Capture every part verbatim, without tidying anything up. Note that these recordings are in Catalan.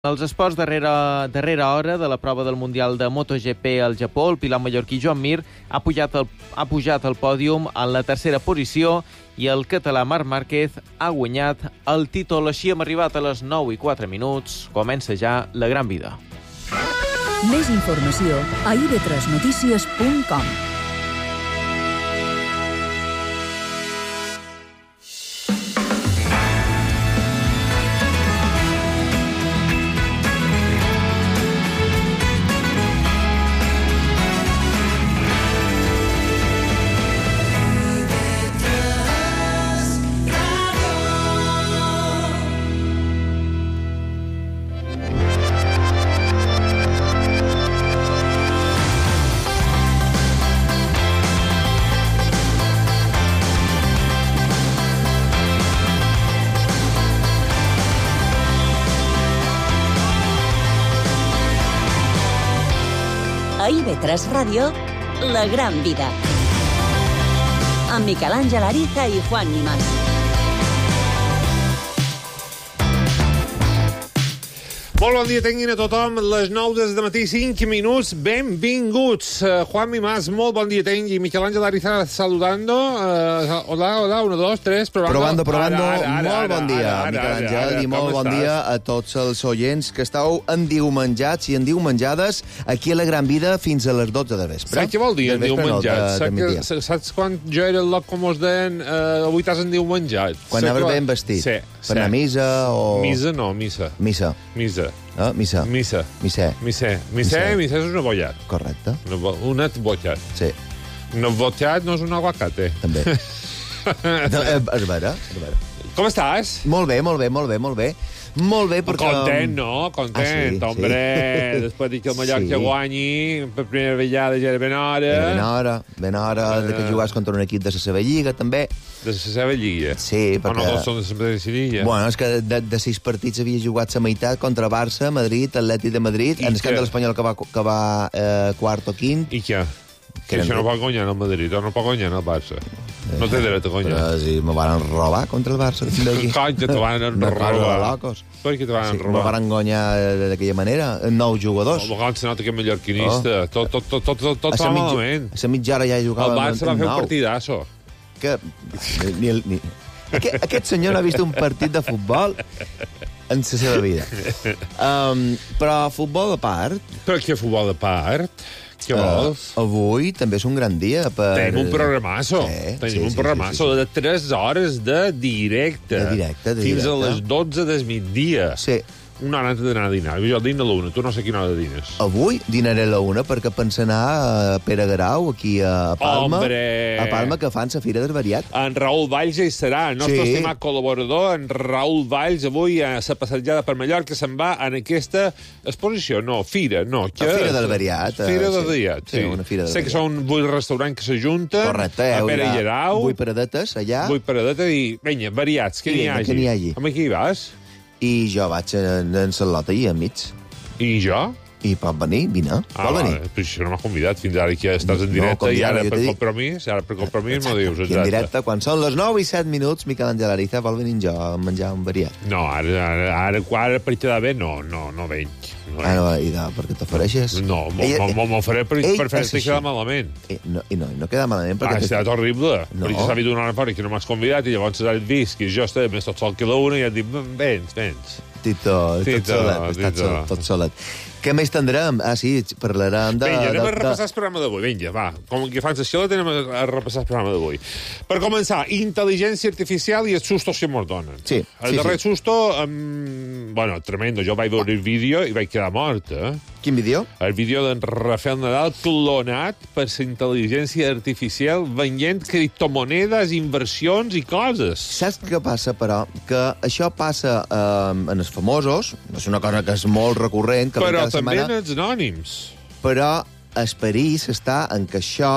Els esports darrere, darrere hora de la prova del Mundial de MotoGP al Japó, el pilot mallorquí Joan Mir ha pujat, el, ha pujat al pòdium en la tercera posició i el català Marc Márquez ha guanyat el títol. Així hem arribat a les nou i quatre minuts. Comença ja La Gran Vida. Més informació a i ve tres notícies punt com. A i ve tres Ràdio, La Gran Vida. Amb Miquel Àngel Ariza i Juan Nimás. Molt bon dia, tinguin a tothom. Les nou des de matí, cinc minuts. Benvinguts. Uh, Juan Nimás, molt bon dia, tingui. Miquel Àngel Ariza saludando. Uh, hola, hola, uno, dos, tres. Probando, probando. probando. Ara, ara, molt ara, bon dia, ara, ara, Miquel Àngel. ara, ara, I molt bon estàs? dia a tots els oients que estàu endiumenjats i endiumenjades aquí a La Gran Vida fins a les dotze de vespre. Saps què vol dir Del vespre, endiumenjat? no, de- Saps, de que, migdia. saps quan jo era el loc com us deien uh, avui t'has endiumenjat? Quan Saps anaves que- ben vestit. Sí, Per anar a missa o... Misa no, missa. Missa. Misa. Ah, missa. Missa. Missè. Missè. Missè, Missè. missè és una bollat. Correcte. Una bo- Un atbollat. Sí, Un atbollat no és un aguacate. també. No, eh, és vera, és vera. Com estàs? Molt bé, molt bé, molt bé, molt bé. Molt bé, perquè... Content, no? Content, Ah, sí, hombre. sí. Després de que el Mallorca Sí. guanyi, per primera vegada ja era ben hora. Era ben hora, ben hora de que Eh. jugaves contra un equip de la seva lliga, també. De la seva lliga. Sí, O no, perquè... dos són de la mateixa lliga. Bueno, és que de, de sis partits havia jugat la meitat contra Barça, Madrid, Atlètic de Madrid, I en el camp què? de l'Espanyol que va, que va eh, quart o quint. I què? Que eren això no de- pot guanyar el Madrid, o no pot guanyar el Barça. No té dret a guanyar. Però si me van robar contra el Barça. d'aquí. Cony, que te van Una cosa de robar. locos. Per què te van Sí, me robar? van guanyar d'aquella manera, nou jugadors. El Bogan se nota que és mallorquinista. Tot, tot, tot, tot, tot, tot A va la mitja- malament. a la mitja hora ja El jugava Barça va amb fer un nou. partidasso. Que, ni, el- ni, aquest, aquest senyor no ha vist un partit de futbol en la seva vida. Um, però futbol a part, Però què futbol de part? Què vols? uh, avui també és un gran dia per... Tenim un programasso. Sí, Tenim sí, un sí, programasso sí, sí, de tres hores de directe. De directe, de Fins a directe. les dotze del migdia. Sí. Una hora antes d'anar a dinar. Jo dino a l'una, tu no sé quina hora dines. Avui dinaré a la una perquè pensa anar a Pere Garau, aquí a Palma, Hombre! a Palma, que fan la Fira del Variat. En Raül Valls ja hi serà, el nostre Sí. estimat col·laborador, en Raül Valls, avui a la passejada per Mallorca se'n va en aquesta exposició, no, fira, no. La Fira del Variat, eh, Fira del sí. Variat, sí. Sí, una Fira del sé que Variat. són vuit restaurants que s'ajunten, Correcte, a eh? Pere Hi ha Llerau, Vuit paradetes allà, vuit paradeta i, vinga, variats, que I n'hi vinga, hagi. que n'hi hagi. Amb qui hi vas? i jo vaig en, en Salota i enmig. I jo? I pot venir, vine, Ah, pot venir. vale, però això no m'has convidat fins ara que estàs en No, directe i convidar, ara jo per t'he dit. compromís, ara per compromís m'ho dius. Aquí en directe, quan són les nou i set minuts, Miquel Àngel Ariza vol venir jo a menjar un variat. No, ara, ara, ara, ara per quedar bé, no, no, no venc. No, Ah, no, i de, perquè t'ofereixes. no m'ho Ella- m'ho- m'ho faré per, ell per és fer-te així. quedar malament. Eh, no, I no, i no queda malament, Ah, ha perquè... estat horrible. No. Perquè s'ha vist una hora fora que no m'has convidat i llavors has vist que jo estava més tot sol que la una i has dit, vens, vens. Tito, tot Tito, solet, està Tito. sol, tot solet. Què més tindrem? Ah, sí, parlarem de... Vinga, anem de, a repassar el programa d'avui. Vinga, va. Com que fan sessió, anem a a repassar el programa d'avui. Per començar, intel·ligència artificial i els sustos que mos donen. Sí, El sí, darrer sí. susto, um, bueno, tremendo. Jo vaig veure el vídeo i vaig quedar mort, eh? Quin vídeo? El vídeo d'en Rafael Nadal clonat per la intel·ligència artificial venent criptomonedes, inversions i coses. Saps què passa, però? Que això passa eh, en els famosos, no és una cosa que és molt recurrent, que Però cada també setmana, en els anònims. però el perill està en que això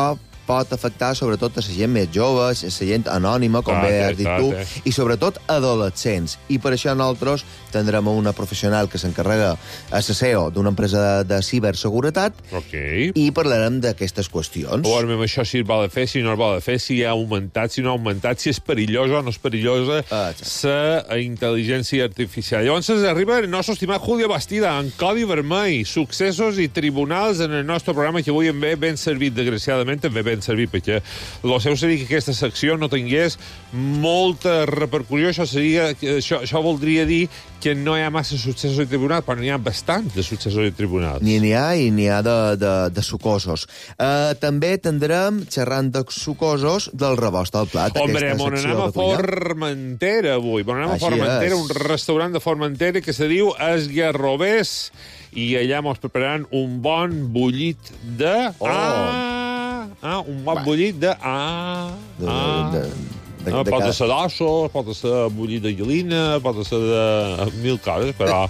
pot afectar sobretot a la gent més jove, a la gent anònima, com Ah, bé té, has dit ah, tu, té. i sobretot adolescents. I per això nosaltres tindrem una professional que s'encarrega a la C E O d'una empresa de, de ciberseguretat Ok. i parlarem d'aquestes qüestions. O amb això si es vol fer, si no es vol fer, si ha augmentat, si no ha augmentat, si és perillosa o no és perillosa Ah, la intel·ligència artificial. Llavors arriba el nostre estimat Julio Bastida, en codi vermell, successos i tribunals en el nostre programa, que avui em ve ben servit, desgraciadament, em ve ben servit, perquè el seu seria que aquesta secció no tingués molta repercussió. Això, seria, això, això voldria dir que no hi ha massa successos de tribunal, però n'hi ha bastants de successos de tribunals. N'hi n'hi ha i n'hi ha de, de, de sucosos. Uh, també tindrem, xerrant de sucosos, del rebost al plat. Hombre, aquesta on secció anem a de cuina. Formentera avui. On anem a Així Formentera, és. un restaurant de Formentera que se diu Esguerrovers, i allà mos prepararan un bon bullit de... Oh. Ah, ah, un bon Va. bullit de... Ah, De, ah. de, de, No, de, pot de, ser d'ossos, pot ser bullit de gallina, pot ser de mil coses, però...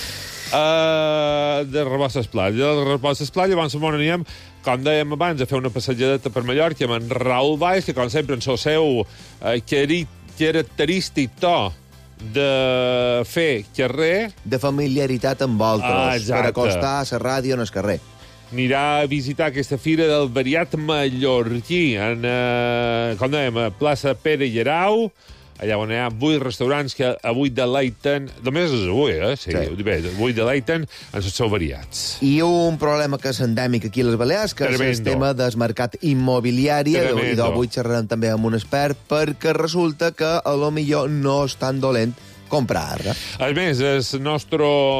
uh, de rebosses platja. De rebosses platja, abans on anirem, com dèiem abans, a fer una passejadeta per Mallorca amb en Raül Valls, que com sempre en el seu uh, característic to de fer carrer, de familiaritat amb Ah, altres, exacte. per acostar a la ràdio en el carrer. anirà a visitar aquesta fira del variat mallorquí en, eh, com dèiem, a plaça Pere Llerau, allà on hi ha vuit restaurants que avui deleiten, només és avui, eh? Sí, Sí. bé, avui deleiten en els seus variats. I un problema que és endèmic aquí a les Balears, que Tremendo. és el tema del mercat immobiliari, Tremendo. i d'avui xerrarem també amb un expert, perquè resulta que a lo millor no és tan dolent comprar. Eh? A més, el nostre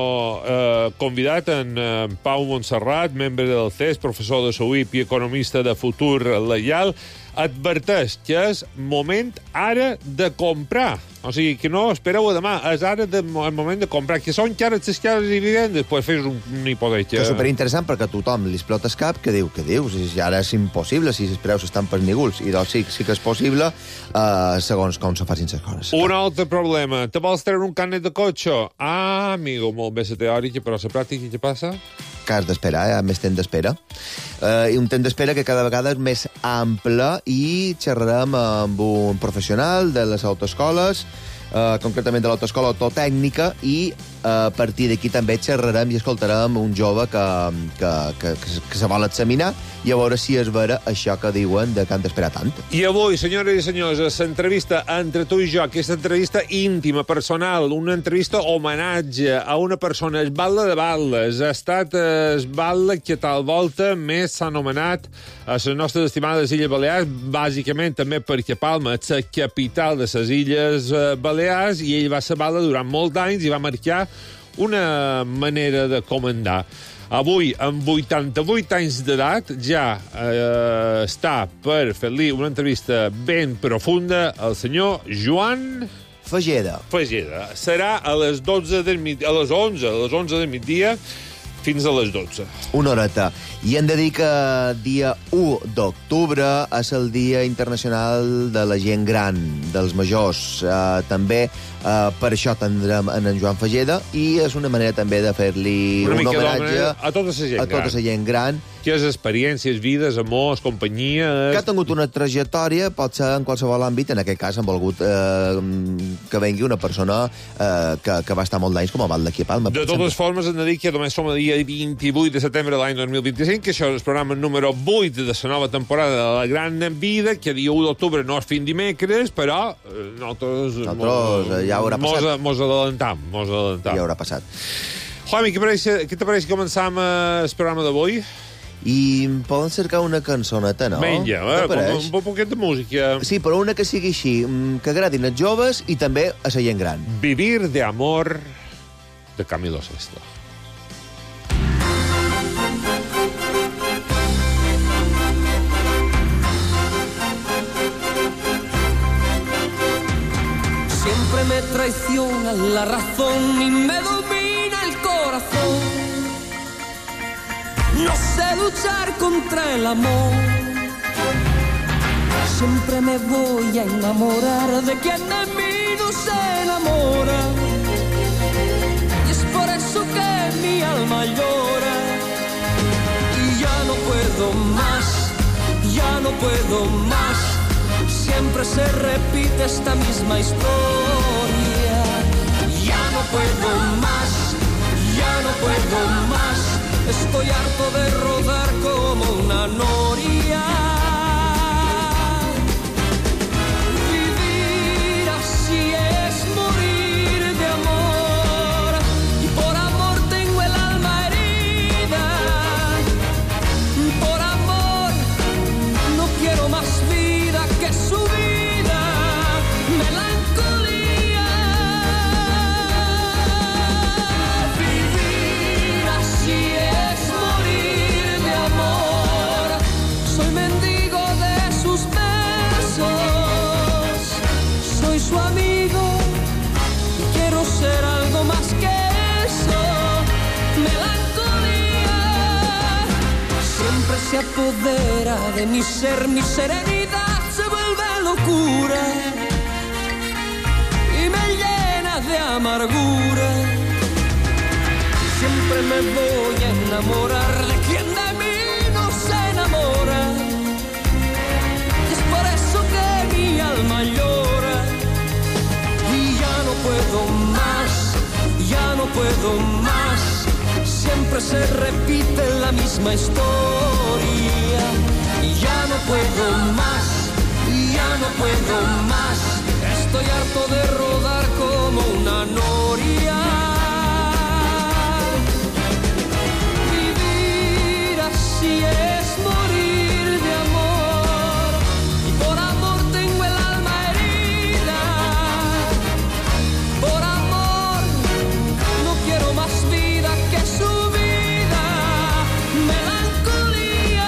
eh, convidat, en eh, Pau Montserrat, membre del C E S, professor de S U I P i economista de futur leial, adverteix que és moment ara de comprar. O sigui, que no espereu a demà, és ara de, el moment de comprar, que són cares les cares i dividendes, pues fes un, una hipoteca. Que és superinteressant perquè a tothom li explota el cap, que diu, que dius? Si ara és impossible, si els preus estan per nígols. I doncs sí, sí que és possible, uh, segons com se facin les coses. Un altre problema. Te vols treure un carnet de cotxe? Ah, amigo, molt bé la teòrica, però la pràctica què passa? Que has d'esperar, hi ha més temps d'espera. Uh, I un temps d'espera que cada vegada és més ample i xerrarem amb un professional de les autoescoles, uh, concretament de l'autoescola autotècnica, i uh, a partir d'aquí també xerrarem i escoltarem un jove que, que, que, que, que se vol examinar i a veure si és vera això que diuen de que han d'esperar tant. I avui, senyores i senyors, l'entrevista entre tu i jo, aquesta entrevista íntima, personal, una entrevista homenatge a una persona, es batla de batlles, ha estat es batla que tal volta més s'ha anomenat a les nostres estimades Illes Balears, bàsicament també perquè Palma és la capital de les Illes Balears, i ell va ser batla durant molts anys i va marcar una manera de comandar. Avui, amb vuitanta-vuit anys d'edat, ja eh, està per fer-li una entrevista ben profunda al senyor Joan Fageda. Fageda. Serà a les dotze del migdia, a les onze, a les onze del migdia, fins a les dotze. Una horeta. I hem de dir que dia u d'octubre és el Dia Internacional de la Gent Gran, dels majors. Uh, també uh, per això tindrem en, en Joan Fageda, i és una manera també de fer-li Una un mica homenatge d'homenatge a tota la gent a tota gran. la gent gran, Que és experiències, vides, amors, companyies... que ha tingut una trajectòria, pot ser en qualsevol àmbit. En aquest cas han volgut eh, que vengui una persona eh, que, que va estar molt d'anys com a val d'aquí a Palma. De totes formes, hem de dir que només som el dia vint-i-vuit de setembre de l'any dos mil vint-i-cinc, que això és el programa número vuit de la nova temporada de La Gran Vida, que dia u d'octubre no és fin dimecres, però eh, nosaltres... Nosaltres, eh, ja haurà mos, passat. Mos adelantam, mos adelantam. Ja haurà passat. Juanmi, què, pareix, què te pareix que començam eh, el programa d'avui? I poden cercar una cançoneta, no? Vinga, Què eh, pareix? un, un poquet de música. Sí, però una que sigui així, mm, que agradin als joves i també a la gent gran. Vivir de amor, de Camilo Sesto. Siempre me traiciona la razón y me domina el corazón. No sé luchar contra el amor. Siempre me voy a enamorar de quien de mí no se enamora. Y es por eso que mi alma llora. Y ya no puedo más, ya no puedo más. Siempre se repite esta misma historia. Ya no puedo más, ya no puedo más. Estoy harto de rodar como una noria. Vivir así es morir de amor, y por amor tengo el alma herida. Por amor no quiero más vida que su vida, melancolía. Vivir así es morir de amor. Soy mendigo de sus besos, soy su amigo y quiero ser algo más que eso, melancolía. Siempre se apodera de mi ser, mi serenidad se vuelve locura y me llena de amargura. Siempre me voy a enamorar de quien de mí no se enamora. Es por eso que mi alma llora. Y ya no puedo más, ya no puedo más. Siempre se repite la misma historia. Y ya no puedo más, ya no puedo más. Estoy harto de rodar como una noria. Vivir así es morir de amor, y por amor tengo el alma herida. Por amor no quiero más vida que su vida, melancolía.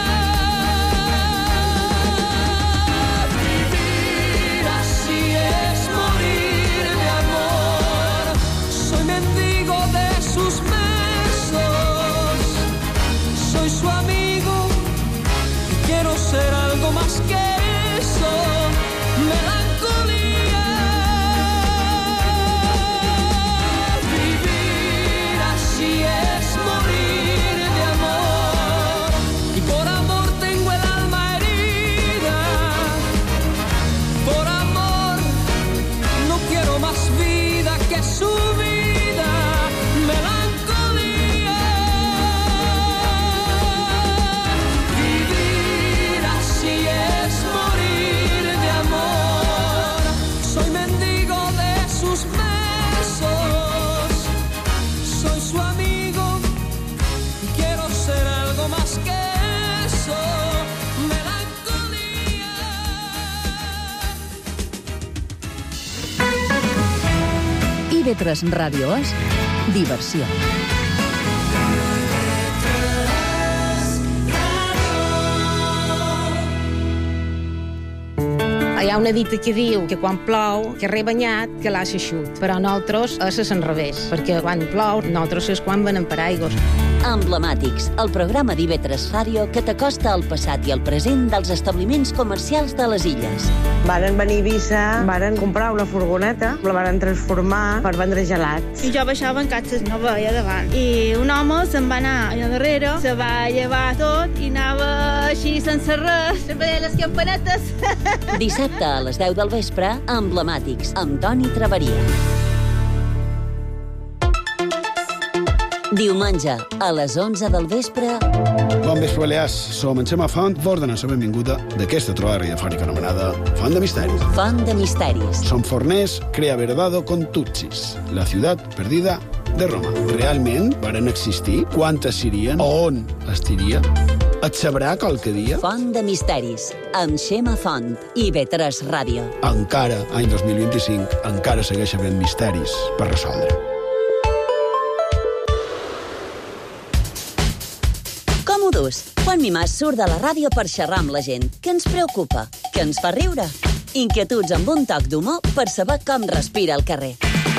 Vivir así es morir de amor. Soy mendigo de sus besos, soy su amigo y quiero ser algo más que eso, melancolía. Vivir así es morir de amor, y por amor tengo el alma herida. Por amor no quiero más vida que su vida, melancolía. Vivir así es morir de amor. Soy mendigo de sus besos, soy su amigo y quiero ser algo más que eso, melancolía. I V tres Ràdio és diversió. Hi ha una dita que diu que quan plou, que rebanyat, que l'ha eixut. Però nosaltres és l'enrevés, perquè quan plou, nosaltres és quan venen paraigües. Emblemàtics, el programa d'I V tres Ràdio que t'acosta al passat i al present dels establiments comercials de les illes. Varen venir a Eivissa, varen comprar una furgoneta, la varen transformar per vendre gelats. I jo baixava en catxes, no veia davant. I un home se'n va anar allà darrere, se va llevar tot i anava així sense res, sempre deia les campanetes. Dissabte a les deu del vespre, Emblemàtics, amb Toni Traveria. Diumenge, a les onze del vespre... Bon vespre, Balears. Som en Xema Font, vos donem la benvinguda d'aquesta trobada radiofònica anomenada Font de Misteris. Font de Misteris. Som forners, crea verdado con Tutsis, la ciutat perdida de Roma. Realment varen existir? Quantes serien? On estiria? Et sabrà qualque dia? Font de Misteris, amb Xema Font, I V tres Ràdio. Encara, any dos mil vint-i-cinc, encara segueix havent misteris per resoldre. Còmodos. Juan Mimàs surt de la ràdio per xerrar amb la gent. Què ens preocupa? Què ens fa riure? Inquietuds amb un toc d'humor per saber com respira el carrer.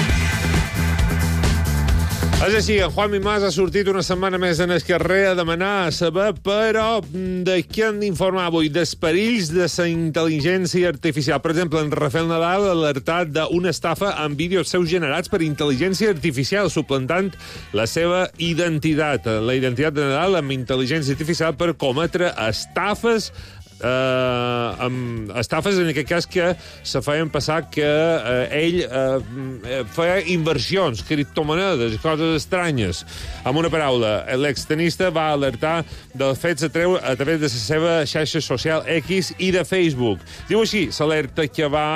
És així, en Juan Mimàs ha sortit una setmana més en el carrer a demanar a saber, però de què han d'informar avui? Dels perills de la intel·ligència artificial. Per exemple, en Rafael Nadal ha alertat d'una estafa amb vídeos seus generats per intel·ligència artificial, suplantant la seva identitat. La identitat de Nadal amb intel·ligència artificial per cometre estafes eh, amb estafes, en aquest cas, que se feien passar que eh, ell eh, feia inversions, criptomonedes, coses estranyes. Amb una paraula, l'extenista va alertar dels fets a treure a través de la seva xarxa social X i de Facebook. Diu així, l'alerta que va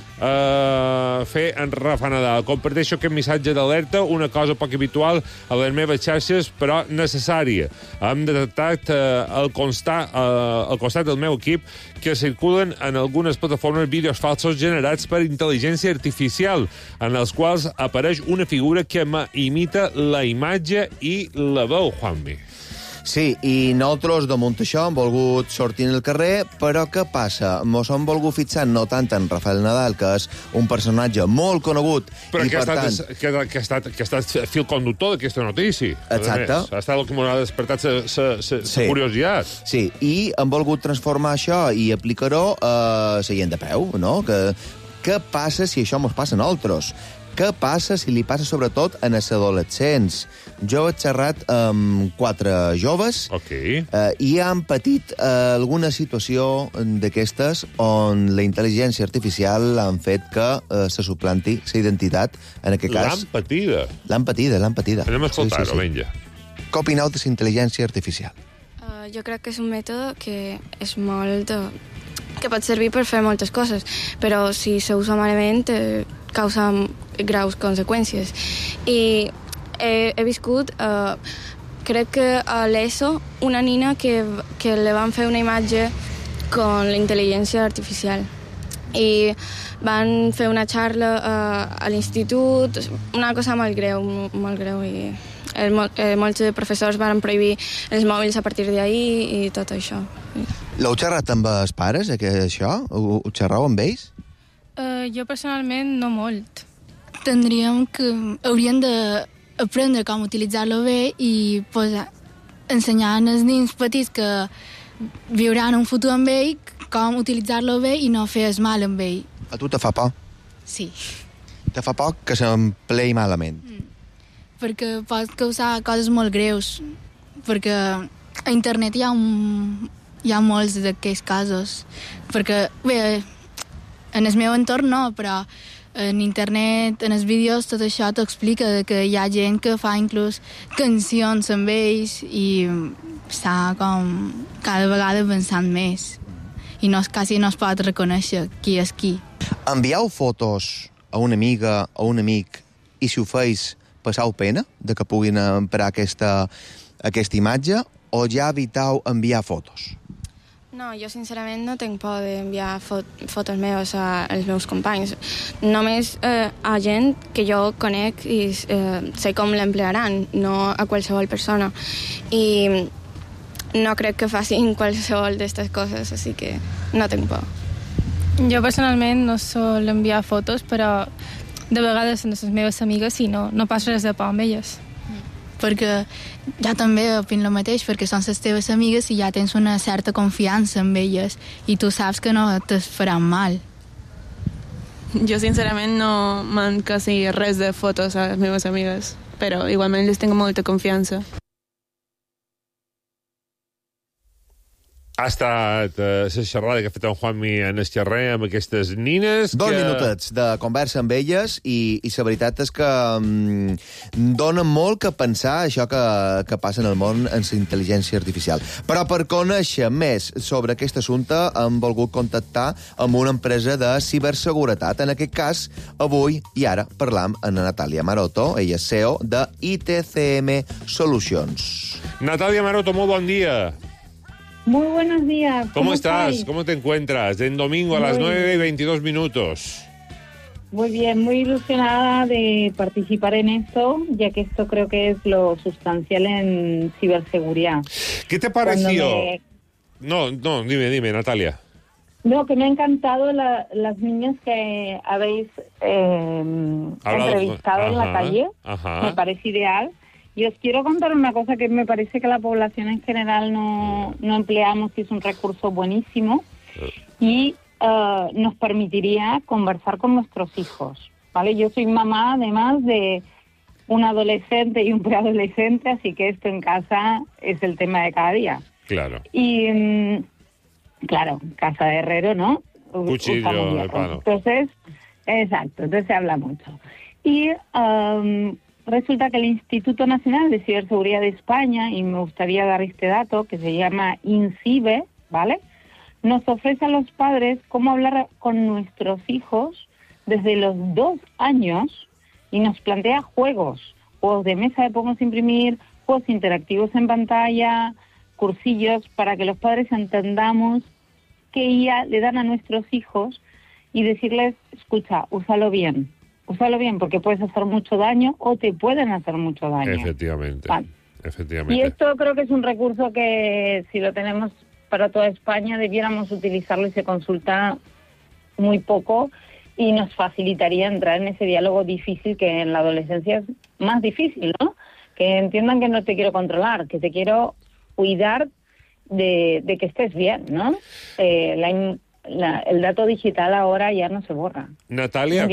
Uh, fer en Rafa Nadal. Comparteixo aquest missatge d'alerta, una cosa poc habitual a les meves xarxes, però necessària. Hem detectat uh, al, constat, uh, al costat del meu equip que circulen en algunes plataformes vídeos falsos generats per intel·ligència artificial, en els quals apareix una figura que imita la imatge i la veu, Juanmi. Sí, i nosaltres damunt això hem volgut sortir al carrer, però què passa? Mos hem volgut fixar no tant en Rafael Nadal, que és un personatge molt conegut, però i que, per ha estat, tant... que, que, ha estat, que ha estat fil conductor d'aquesta notícia. Exacte. Ha estat el que m'ha despertat la sí. curiositat. Sí, i hem volgut transformar això i aplicar-ho a la gent de peu, no? Que, què passa si això mos passa a nosaltres? Què passa si li passa sobretot a els adolescents? Jo he xerrat amb quatre joves okay. eh, i han patit eh, alguna situació d'aquestes on la intel·ligència artificial han fet que eh, se suplanti la identitat, en aquest cas... L'han patida. L'han patida, l'han patida. Anem a escoltar-ho, sí, sí, sí. Vinga. Què opineu de la intel·ligència artificial? Uh, jo crec que és un mètode que és molt... que pot servir per fer moltes coses, però si se usa malament eh, causa graus conseqüències. I he, he viscut, eh, crec que a l'ESO, una nina que, que le van fer una imatge con la intel·ligència artificial. I van fer una xarra eh, a l'institut, una cosa molt greu, molt greu, i el, eh, molts professors van prohibir els mòbils a partir d'ahir i tot això. L'heu xerrat amb els pares, això? Ho, ho xerrau amb ells? Uh, jo personalment no molt. Tindríem que... Hauríem d'aprendre com utilitzar-lo bé i pues, ensenyar als nens petits que viuran un futur amb ell, com utilitzar-lo bé i no fer mal amb ell. A tu te fa por? Sí. Te fa por que s'emplei malament? Mm. Perquè pot causar coses molt greus. Perquè a internet hi ha, un, hi ha molts d'aquests casos. Perquè, bé, en el meu entorn no, però en internet, en els vídeos, tot això t'explica que hi ha gent que fa inclús cancions amb ells i està com cada vegada avançant més. I no, quasi no es pot reconèixer qui és qui. Envieu fotos a una amiga o un amic i si ho feis passau pena de que puguin emprar aquesta, aquesta imatge o ja evitau enviar fotos? No, jo sincerament no tinc por d'enviar fot fotos meves a, als meus companys. Només eh, a gent que jo conec i eh, sé com l'emplearan, no a qualsevol persona. I no crec que facin qualsevol d'aquestes coses, així que no tinc por. Jo personalment no sol enviar fotos, però de vegades són les meves amigues i no, no passa res de por amb elles. Perquè ja també opino el mateix, perquè són les teves amigues i ja tens una certa confiança en elles i tu saps que no te faran mal. Jo sincerament no manca sí, res de fotos a les meves amigues, però igualment les tinc molta confiança. Ha estat la uh, xerrada que ha fet en Juanmi en el carrer amb aquestes nines. Dos que... minutets de conversa amb elles i, i la veritat és que um, dona molt que pensar això que, que passa en el món en la intel·ligència artificial. Però per conèixer més sobre aquest assumpte hem volgut contactar amb una empresa de ciberseguretat. En aquest cas, avui i ara parlam amb Natàlia Maroto, ella és C E O de I T C M Solutions. Natàlia Maroto, molt bon dia. Muy buenos días. ¿Cómo, ¿Cómo estás? estáis? ¿Cómo te encuentras? En domingo a muy las nueve y veintidós minutos. Muy bien, muy ilusionada de participar en esto, ya que esto creo que es lo sustancial en ciberseguridad. ¿Qué te pareció? Me... No, no, dime, dime, Natalia. No, que me ha encantado la, las niñas que habéis eh, entrevistado ajá, en la calle. Ajá. Me parece ideal. Y os quiero contar una cosa que me parece que la población en general no, no empleamos y es un recurso buenísimo y uh, nos permitiría conversar con nuestros hijos, ¿vale? Yo soy mamá, además, de un adolescente y un preadolescente, así que esto en casa es el tema de cada día. Claro. Y um, claro, casa de herrero, ¿no? Cuchillo de palo. Entonces, exacto, entonces se habla mucho. Y um, resulta que el Instituto Nacional de Ciberseguridad de España, y me gustaría dar este dato, que se llama INCIBE, ¿vale?, nos ofrece a los padres cómo hablar con nuestros hijos desde los dos años y nos plantea juegos, juegos de mesa que podemos imprimir, juegos interactivos en pantalla, cursillos para que los padres entendamos qué ya le dan a nuestros hijos y decirles, escucha, úsalo bien, úsalo bien porque puedes hacer mucho daño o te pueden hacer mucho daño. Efectivamente, vale. efectivamente. Y esto creo que es un recurso que si lo tenemos para toda España debiéramos utilizarlo y se consulta muy poco y nos facilitaría entrar en ese diálogo difícil que en la adolescencia es más difícil, ¿no? Que entiendan que no te quiero controlar, que te quiero cuidar de, de que estés bien, ¿no? Eh, la, la, el dato digital ahora ya no se borra. Natalia,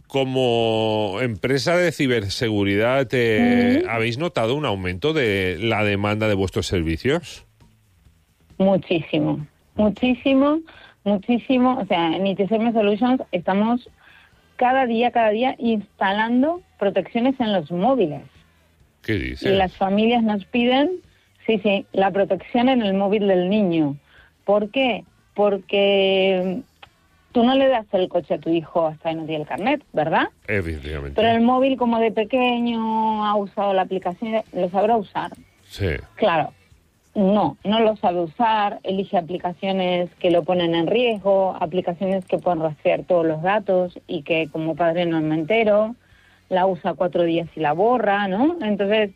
como empresa de ciberseguridad, eh, ¿Mm? ¿habéis notado un aumento de la demanda de vuestros servicios? Muchísimo, muchísimo, muchísimo. O sea, en I T C M Solutions estamos cada día, cada día instalando protecciones en los móviles. ¿Qué dices? Y las familias nos piden, sí, sí, la protección en el móvil del niño. ¿Por qué? Porque tú no le das el coche a tu hijo hasta que no tiene el carnet, ¿verdad? Evidentemente. Pero el móvil, como de pequeño ha usado la aplicación, lo sabrá usar. Sí. Claro. No, no lo sabe usar, elige aplicaciones que lo ponen en riesgo, aplicaciones que pueden rastrear todos los datos y que como padre no me entero, la usa cuatro días y la borra, ¿no? Entonces,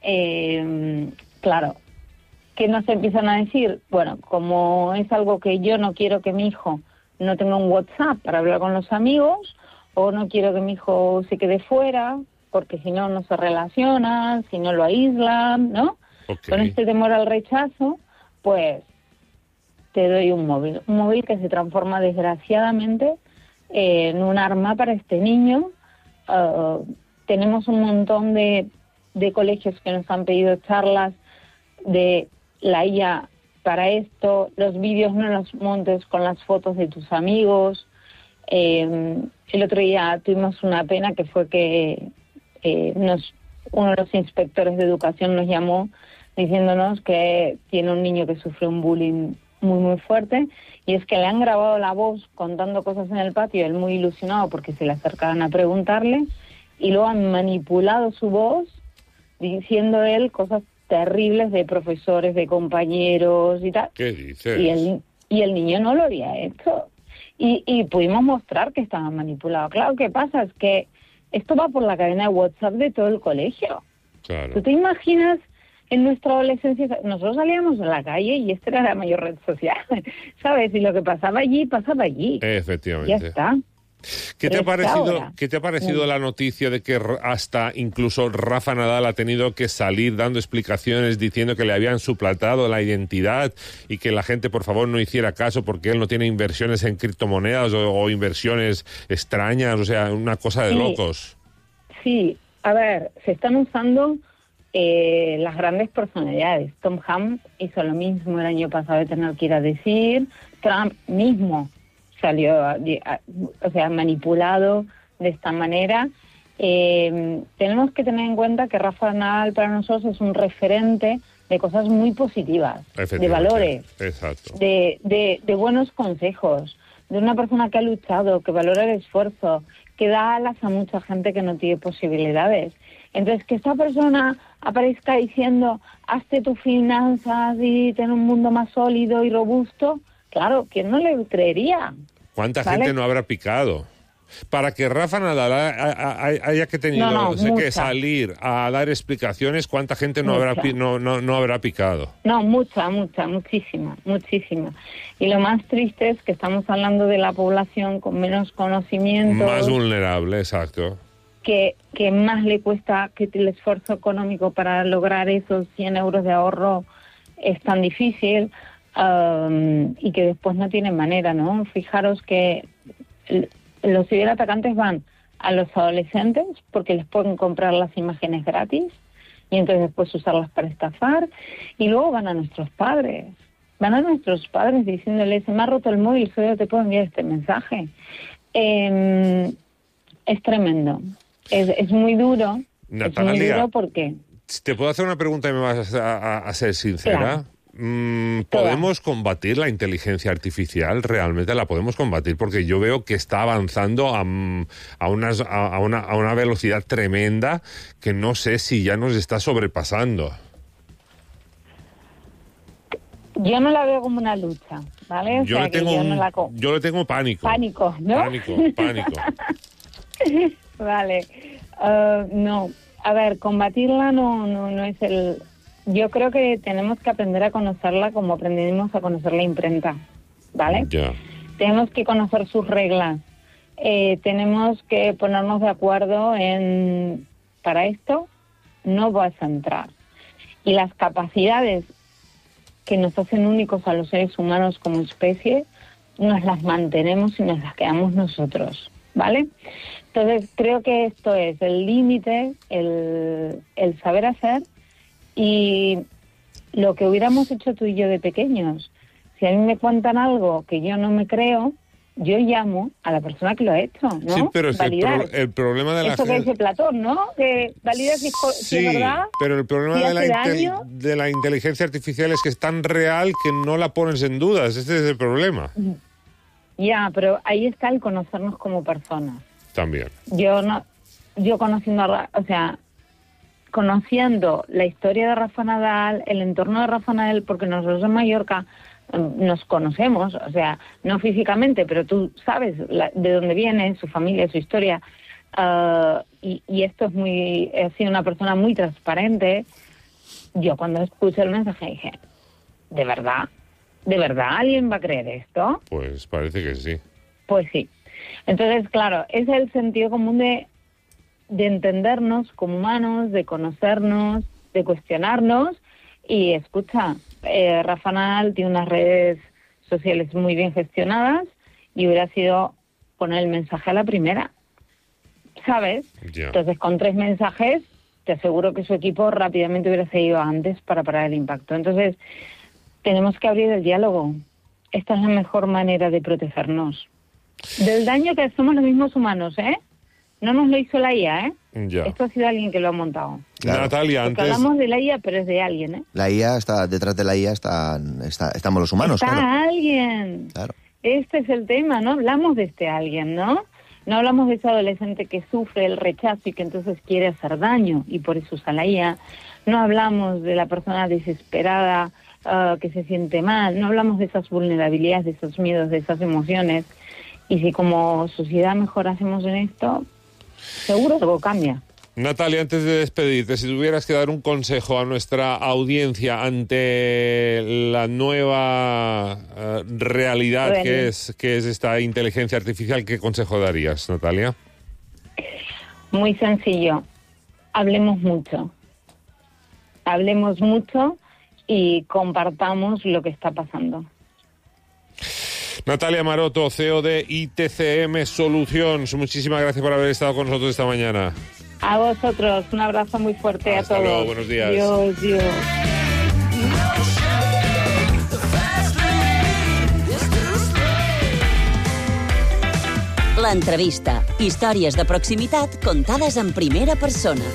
eh, claro, ¿qué nos empiezan a decir? Bueno, como es algo que yo no quiero que mi hijo no tenga un WhatsApp para hablar con los amigos, o no quiero que mi hijo se quede fuera, porque si no, no se relacionan, si no lo aíslan, ¿no? Okay. Con este temor al rechazo, pues te doy un móvil. Un móvil que se transforma desgraciadamente eh, en un arma para este niño. Uh, tenemos un montón de, de colegios que nos han pedido charlas de la I A para esto. Los vídeos no los montes con las fotos de tus amigos. Eh, el otro día tuvimos una pena que fue que eh, nos, uno de los inspectores de educación nos llamó diciéndonos que tiene un niño que sufre un bullying muy, muy fuerte, y es que le han grabado la voz contando cosas en el patio, él muy ilusionado porque se le acercaban a preguntarle, y luego han manipulado su voz diciendo él cosas terribles de profesores, de compañeros y tal. ¿Qué dices? Y el, y el niño no lo había hecho. Y, y pudimos mostrar que estaba manipulado. Claro, ¿qué pasa? Es que esto va por la cadena de WhatsApp de todo el colegio. Claro. ¿Tú te imaginas? En nuestra adolescencia, nosotros salíamos a la calle y esta era la mayor red social, ¿sabes? Y lo que pasaba allí, pasaba allí. Efectivamente. Ya está. ¿Qué te ha parecido, ¿qué te ha parecido la noticia de que hasta incluso Rafa Nadal ha tenido que salir dando explicaciones diciendo que le habían suplantado la identidad y que la gente, por favor, no hiciera caso porque él no tiene inversiones en criptomonedas o, o inversiones extrañas? O sea, una cosa de sí, locos. Sí, a ver, se están usando Eh, las grandes personalidades. Tom Hanks hizo lo mismo el año pasado de tener que ir a decir. Trump mismo salió, a, a, o sea, manipulado de esta manera. Eh, tenemos que tener en cuenta que Rafa Nadal para nosotros es un referente de cosas muy positivas, de valores, exacto, de, de, de buenos consejos, de una persona que ha luchado, que valora el esfuerzo, que da alas a mucha gente que no tiene posibilidades. Entonces, que esta persona aparezca diciendo, hazte tus finanzas y ten un mundo más sólido y robusto, claro, ¿quién no le creería? ¿Cuánta ¿Vale? gente no habrá picado? Para que Rafa Nadal haya que tenido no, no, sé mucha. que salir a dar explicaciones, ¿cuánta gente no habrá, no, no, no habrá picado? No, mucha, mucha, muchísima, muchísima. Y lo más triste es que estamos hablando de la población con menos conocimiento. Más vulnerable, exacto. Que, que más le cuesta, que el esfuerzo económico para lograr esos cien euros de ahorro es tan difícil, um, y que después no tienen manera, ¿no? Fijaros que los ciberatacantes van a los adolescentes porque les pueden comprar las imágenes gratis y entonces después usarlas para estafar, y luego van a nuestros padres. van a nuestros padres diciéndoles, se me ha roto el móvil, solo te puedo enviar este mensaje. Eh, es tremendo. Es, es muy duro. Natalia, es muy duro porque... ¿te puedo hacer una pregunta y me vas a, a, a ser sincera? Claro. Mm, ¿Podemos combatir la inteligencia artificial? ¿Realmente la podemos combatir? Porque yo veo que está avanzando a, a, unas, a, a, una, a una velocidad tremenda que no sé si ya nos está sobrepasando. Yo no la veo como una lucha, ¿vale? O yo, sea, le tengo yo, un, no la co- yo le tengo pánico. Pánico, ¿no? Pánico, pánico. Vale. Uh, no, a ver, combatirla no, no, no es el... Yo creo que tenemos que aprender a conocerla como aprendimos a conocer la imprenta, ¿vale? Ya. Tenemos que conocer sus reglas. Eh, tenemos que ponernos de acuerdo en... Para esto no vas a entrar. Y las capacidades que nos hacen únicos a los seres humanos como especie, nos las mantenemos y nos las quedamos nosotros, ¿vale? Entonces, creo que esto es el límite, el, el saber hacer y lo que hubiéramos hecho tú y yo de pequeños. Si a mí me cuentan algo que yo no me creo, yo llamo a la persona que lo ha hecho, ¿no? Sí, pero es el, pro, el problema de la Eso gente... que dice Platón, ¿no? Que valida si, sí, si es verdad. pero el problema si de la, hace intel daño. de la inteligencia artificial es que es tan real que no la pones en dudas. Este es el problema. Ya, pero ahí está el conocernos como personas. También. Yo no, yo conociendo, a Ra- o sea, conociendo la historia de Rafa Nadal, el entorno de Rafa Nadal, porque nosotros en Mallorca eh, nos conocemos, o sea, no físicamente, pero tú sabes la, de dónde viene, su familia, su historia, uh, y, y esto es muy, ha sido una persona muy transparente. Yo cuando escuché el mensaje dije, ¿de verdad? ¿De verdad alguien va a creer esto? Pues parece que sí. Pues sí. Entonces, claro, es el sentido común de, de entendernos como humanos, de conocernos, de cuestionarnos. Y escucha, eh, Rafa Nadal tiene unas redes sociales muy bien gestionadas y hubiera sido poner el mensaje a la primera, ¿sabes? Yeah. Entonces, con tres mensajes, te aseguro que su equipo rápidamente hubiera seguido antes para parar el impacto. Entonces, tenemos que abrir el diálogo. Esta es la mejor manera de protegernos. Del daño que somos los mismos humanos, ¿eh? No nos lo hizo la I A, ¿eh? Ya. Esto ha sido alguien que lo ha montado. Claro. Natalia, Porque antes... hablamos de la I A, pero es de alguien, ¿eh? La I A está, detrás de la I A están, está, estamos los humanos, Está claro. alguien. Claro. Este es el tema, ¿no? Hablamos de este alguien, ¿no? No hablamos de ese adolescente que sufre el rechazo y que entonces quiere hacer daño y por eso usa la I A. No hablamos de la persona desesperada uh, que se siente mal. No hablamos de esas vulnerabilidades, de esos miedos, de esas emociones. Y si como sociedad mejor hacemos en esto, seguro que algo cambia. Natalia, antes de despedirte, si tuvieras que dar un consejo a nuestra audiencia ante la nueva uh, realidad Bueno. que es, que es esta inteligencia artificial, ¿qué consejo darías, Natalia? Muy sencillo. Hablemos mucho. Hablemos mucho y compartamos lo que está pasando. Natalia Maroto, C E O de I T C M Solutions, muchísimas gracias por haber estado con nosotros esta mañana. A vosotros, un abrazo muy fuerte Hasta a todos. luego, buenos días. Dios, Dios. L'entrevista. Històries de proximitat contades en primera persona.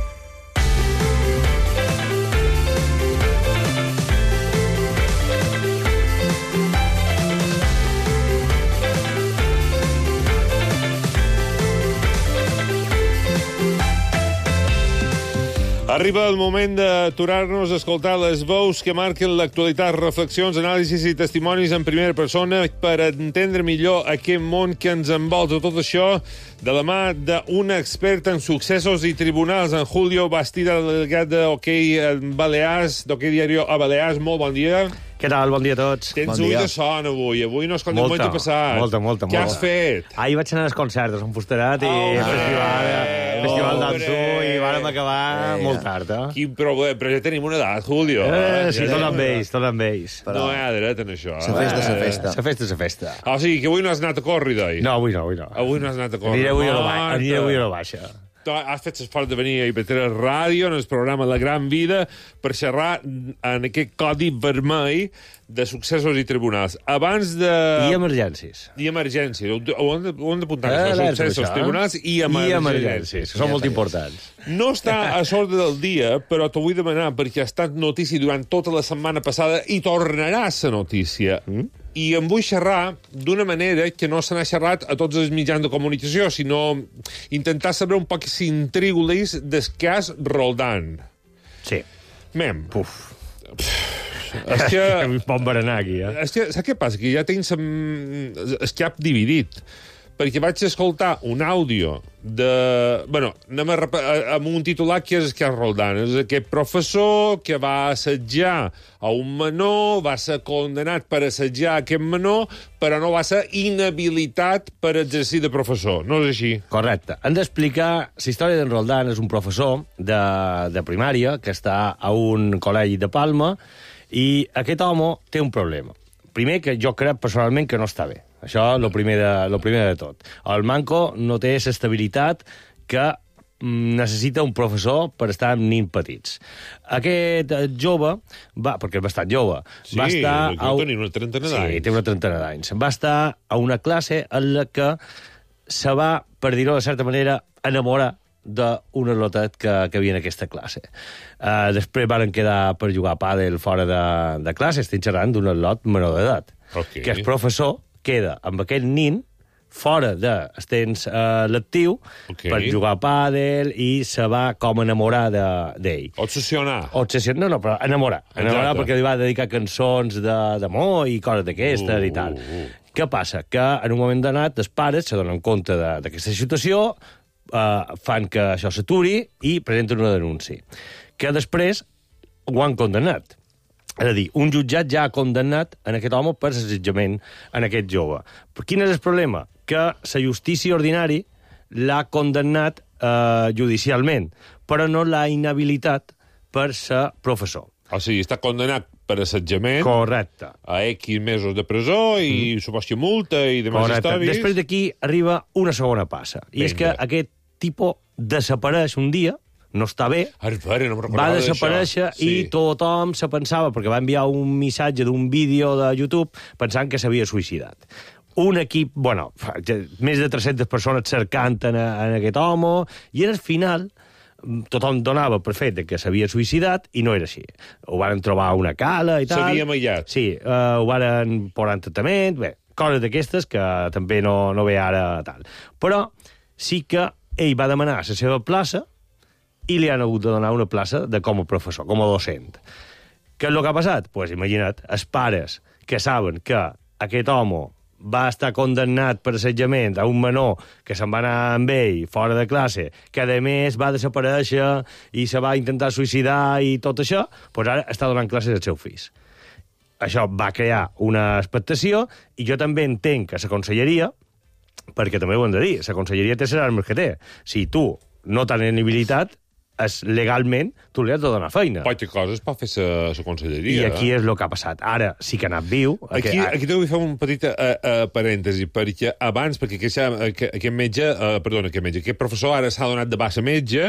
Arriba el moment d'aturar-nos a escoltar les veus que marquen l'actualitat, reflexions, anàlisis i testimonis en primera persona per entendre millor aquest món que ens envolta. Tot això de la mà d'un expert en successos i tribunals, en Julio Bastida, delegat d'Hockey Balears, d'Hockey Diario a Balears. Molt bon dia. Què tal? Bon dia a tots. Tens bon ull dia. de son avui. Avui no has contat molt Molta, passat. molta, molta. Què molta. has fet? Ahir vaig anar als concerts, a Sant Fusterat i Oh, festival, eh, festival hombre. d'Ansu i vàrem acabar Eh, molt tard. Eh? Quin problema, però ja tenim una edat, Julio. Eh, sí, Ja tot tenim amb una edat. ells, tot amb ells. No hi ha dret en això. Sa festa, sa festa. Sa festa, sa festa. Ah, o sigui, que avui no has anat a córrer, doi? No, avui no, avui no. Avui no has anat a córrer. Aniré avui a la, ba Marta. aniré avui a la baixa. has fet l'esforç de venir a I P tres Ràdio, en el programa La Gran Vida, per xerrar en aquest codi vermell de successos i tribunals. Abans de... I emergències. I emergències. Ho hem d'apuntar, Eh, això, alerta, successos, això, eh? tribunals i I emergències. emergències, que són molt importants. No està a l'ordre del dia, però t'ho vull demanar perquè ha estat notícia durant tota la setmana passada i tornarà a ser notícia. Mm? I em vull xerrar d'una manera que no se n'ha xerrat a tots els mitjans de comunicació, sinó intentar saber un poc si intrigulis del cas Roldán. Sí. Mem. Puf. És que... Em pot berenar aquí, eh? És que, saps què passa? Que ja tens el cap dividit. Perquè vaig escoltar un àudio de... Bueno, anem a rep... amb un titular que és el cas Roldán. És aquest professor que va assetjar a un menor, va ser condenat per assetjar aquest menor, però no va ser inhabilitat per exercir de professor. No és així? Correcte. Hem d'explicar... La història d'en Roldán és un professor de, de primària que està a un col·legi de Palma i aquest home té un problema. Primer, que jo crec personalment que no està bé. Això és el primer, de, lo primer de tot. El manco no té l'estabilitat que necessita un professor per estar amb nins petits. Aquest jove, va, perquè és bastant jove, Sí, va estar... a... tenir una trentena d'anys. Sí, té una trentena d'anys. Va estar a una classe en la que se va, per dir-ho de certa manera, enamorar d'un lotet que, que havia en aquesta classe. Uh, després varen quedar per jugar a pàdel fora de, de classe. Estic xerrant d'un lot menor d'edat. Okay. Que el professor queda amb aquest nin fora del temps uh, lectiu Okay. per jugar a pàdel i se va com enamorar d'ell. De, Obsessionar. Obsessionar, no, no, però enamorar. Enamorar Exacte. perquè li va dedicar cançons d'amor i coses d'aquestes Uh, i tal. uh, uh. Què passa? Que en un moment donat els pares se donen compte d'aquesta situació, Uh, fan que això s'aturi i presenten una denúncia. Que després ho han condemnat. És a dir, un jutjat ja ha condemnat en aquest home per assetjament en aquest jove. Però quin és el problema? Que la justícia ordinari l'ha condemnat uh, judicialment, però no l'ha inhabilitat per ser professor. O sigui, està condenat per assetjament. Correcte. A X mesos de presó i mm. supos que multa i demás Correcte. històries. Després d'aquí arriba una segona passa. I Vinga. és que aquest tipus desapareix un dia, no està bé, Ara, ara, no me'n va recordava desaparèixer d'això. i tothom se pensava, perquè va enviar un missatge d'un vídeo de YouTube pensant que s'havia suïcidat. Un equip, bueno, més de tres-centes persones cercant en, en aquest home, i al final tothom donava per fet que s'havia suïcidat i no era així. Ho van trobar a una cala i tal. S'havia aïllat. Sí, uh, ho van posar en tractament, bé, coses d'aquestes que també no, no ve ara tal. Però sí que ell va demanar la seva plaça i li han hagut de donar una plaça de com a professor, com a docent. Què és el que ha passat? Doncs pues, imagina't, els pares que saben que aquest home va estar condemnat per assetjament a un menor que se'n va anar amb ell fora de classe, que a més va desaparèixer i se va intentar suïcidar i tot això, doncs ara està donant classes als seus fills. Això va crear una expectació i jo també entenc que la conselleria, perquè també ho hem de dir, la conselleria té les armes que té. Si tu no tens inhabilitat, és, legalment, tu li has de donar feina. Poques coses pot fer la conselleria. I aquí és el que ha passat. Ara sí que ha anat viu. Aquí, que... aquí t'ho vull fer un petit uh, uh, parèntesi, perquè abans, perquè aquest, aquest, aquest metge, uh, perdona, aquest metge, aquest professor ara s'ha donat de baixa metge,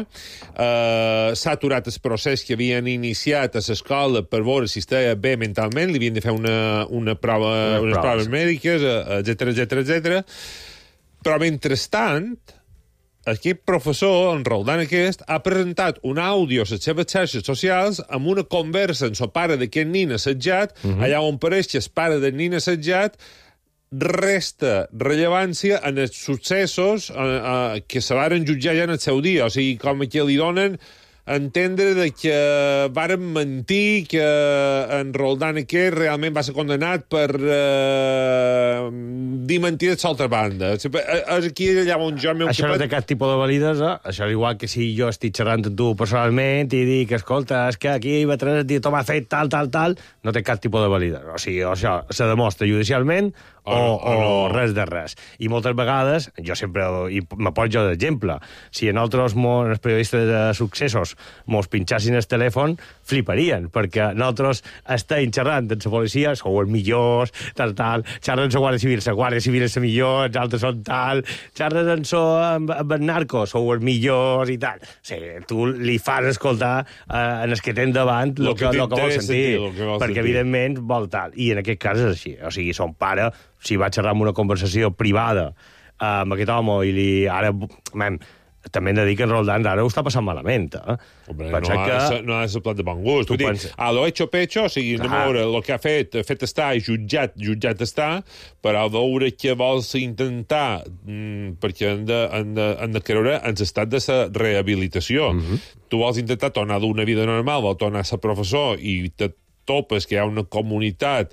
uh, s'ha aturat el procés que havien iniciat a l'escola per veure si estava bé mentalment, li havien de fer una, una prova, Unes unes proves. proves mèdiques, etcètera, etcètera, etcètera. Però, mentrestant, aquest professor, en Roldán aquest, ha presentat un àudio a les seves xarxes socials amb una conversa amb el pare d'aquest nin assetjat, Mhm. allà on pareix que el pare del nin assetjat resta rellevància en els successos eh, eh, que se varen jutjar ja en el seu dia. O sigui, com que li donen entendre de que varen mentir, que en Roldán aquest realment va ser condenat per eh, dir mentides a l'altra banda. És aquí allà on jo... Meu Això no té cap tipus de validesa. Això és igual que si jo estic xerrant amb tu personalment i dic, escolta, és que aquí va tres dir, tu m'ha fet tal, tal, tal, no té cap tipus de validesa. O sigui, això se demostra judicialment o, o, o no. o res de res. I moltes vegades, jo sempre, i m'apojo d'exemple, si en altres món, els periodistes de successos, mos pinxassin el telèfon, fliparien, perquè nosaltres estem xerrant amb la policia, sou els millors, tal, tal, xerren amb la Guàrdia Civil, la Guàrdia Civil és la millor, els altres són tal, xerren amb, so, amb, amb el narco, sou els millors i tal. O sigui, tu li fas escoltar eh, en el que tens davant el que, que, que vol sentir, lo que vol perquè sentir. Evidentment vol tal. I en aquest cas és així. O sigui, son pare, si va xerrar amb una conversació privada eh, amb aquest home i li... Ara, man, també hem de dir que en Roldán ara ho està passant malament, eh? Hombre, no, que... ha, no ha de ser plat de bon gust. Vull dir, a lo hecho pecho, o sigui, no veure el que ha fet, fet està, jutjat, jutjat està, però a veure què vols intentar, mmm, perquè han de, han, de, han de creure en l'estat de la rehabilitació. Mm-hmm. Tu vols intentar tornar d'una vida normal, vols tornar a ser professor i te topes que hi ha una comunitat...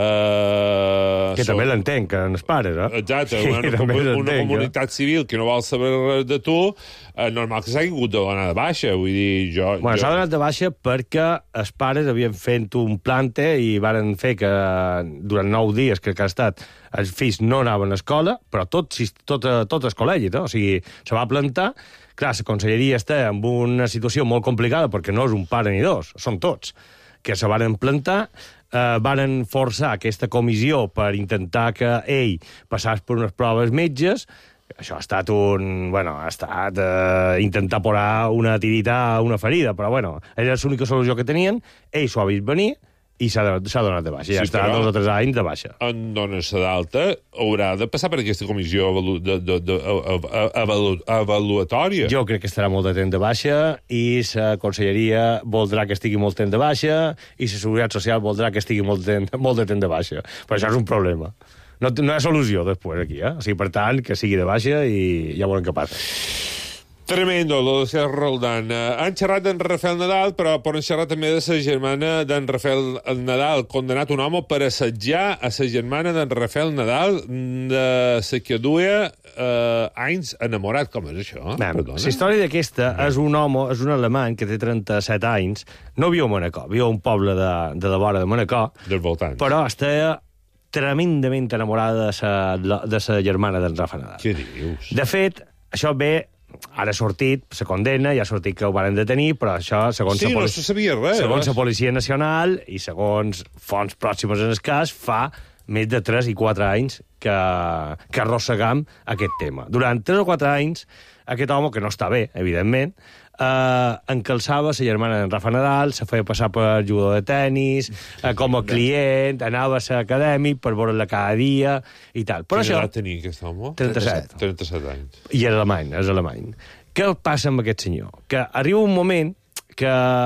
Eh, que so... també l'entenc, que ens pares, eh? Exacte, una, sí, una, una comunitat civil que no vol saber res de tu, eh, normal que s'hagi hagut de donar de baixa, vull dir, jo... Bueno, jo... s'ha donat de baixa perquè els pares havien fet un plante i varen fer que durant nou dies, que ha estat, els fills no anaven a escola, però tot, tot, tot el col·legi, no? O sigui, se va plantar. Clar, la conselleria està en una situació molt complicada perquè no és un pare ni dos, són tots, que se varen plantar, eh, varen forçar aquesta comissió per intentar que ell passés per unes proves metges. Això ha estat un... Bueno, ha estat eh, intentar posar una tirita a una ferida, però bueno, era l'única solució que tenien, ell s'ho ha vist venir i s'ha donat de baixa. Ja sí, està dos o tres anys de baixa. En donar-se d'alta haurà de passar per aquesta comissió avalu de, de, de, avalu avaluatòria. Jo crec que estarà molt de temps de baixa i la conselleria voldrà que estigui molt temps de baixa i la Seguretat Social voldrà que estigui molt, temps, molt de temps de baixa. Però això és un problema. No, no hi ha solució després aquí, eh? O sigui, per tant, que sigui de baixa i ja veurem què passa. Tremendo, lo de Ser Roldán. Uh, han xerrat d'en Rafael Nadal, però poden xerrar també de la germana d'en Rafael Nadal, condemnat un home per assetjar a la germana d'en Rafael Nadal, de la que duia uh, anys enamorat. Com és això? La història d'aquesta és un home, és un alemany que té trenta-set anys, no viu a Manacor, viu a un poble de, de la vora de Manacor, dels voltants, però està tremendament enamorada de sa, de sa germana d'en Rafa Nadal. Què dius? De fet, això ve... Ara ha sortit, se condena, ja ha sortit que ho van detenir, però això, segons sí, la no se sabia res. Segons la Policia Nacional i segons fonts pròximes en el cas, fa més de tres i quatre anys que, que arrossegam aquest tema. Durant tres o quatre anys, aquest home, que no està bé, evidentment, eh, encalçava la germana d'en Rafa Nadal, se feia passar per jugador de tennis, eh, com a client, anava a l'acadèmic per veure-la cada dia i tal. Però Quina això... edat tenia aquest home? trenta-set. trenta-set anys. I és alemany, és alemany. Què passa amb aquest senyor? Que arriba un moment que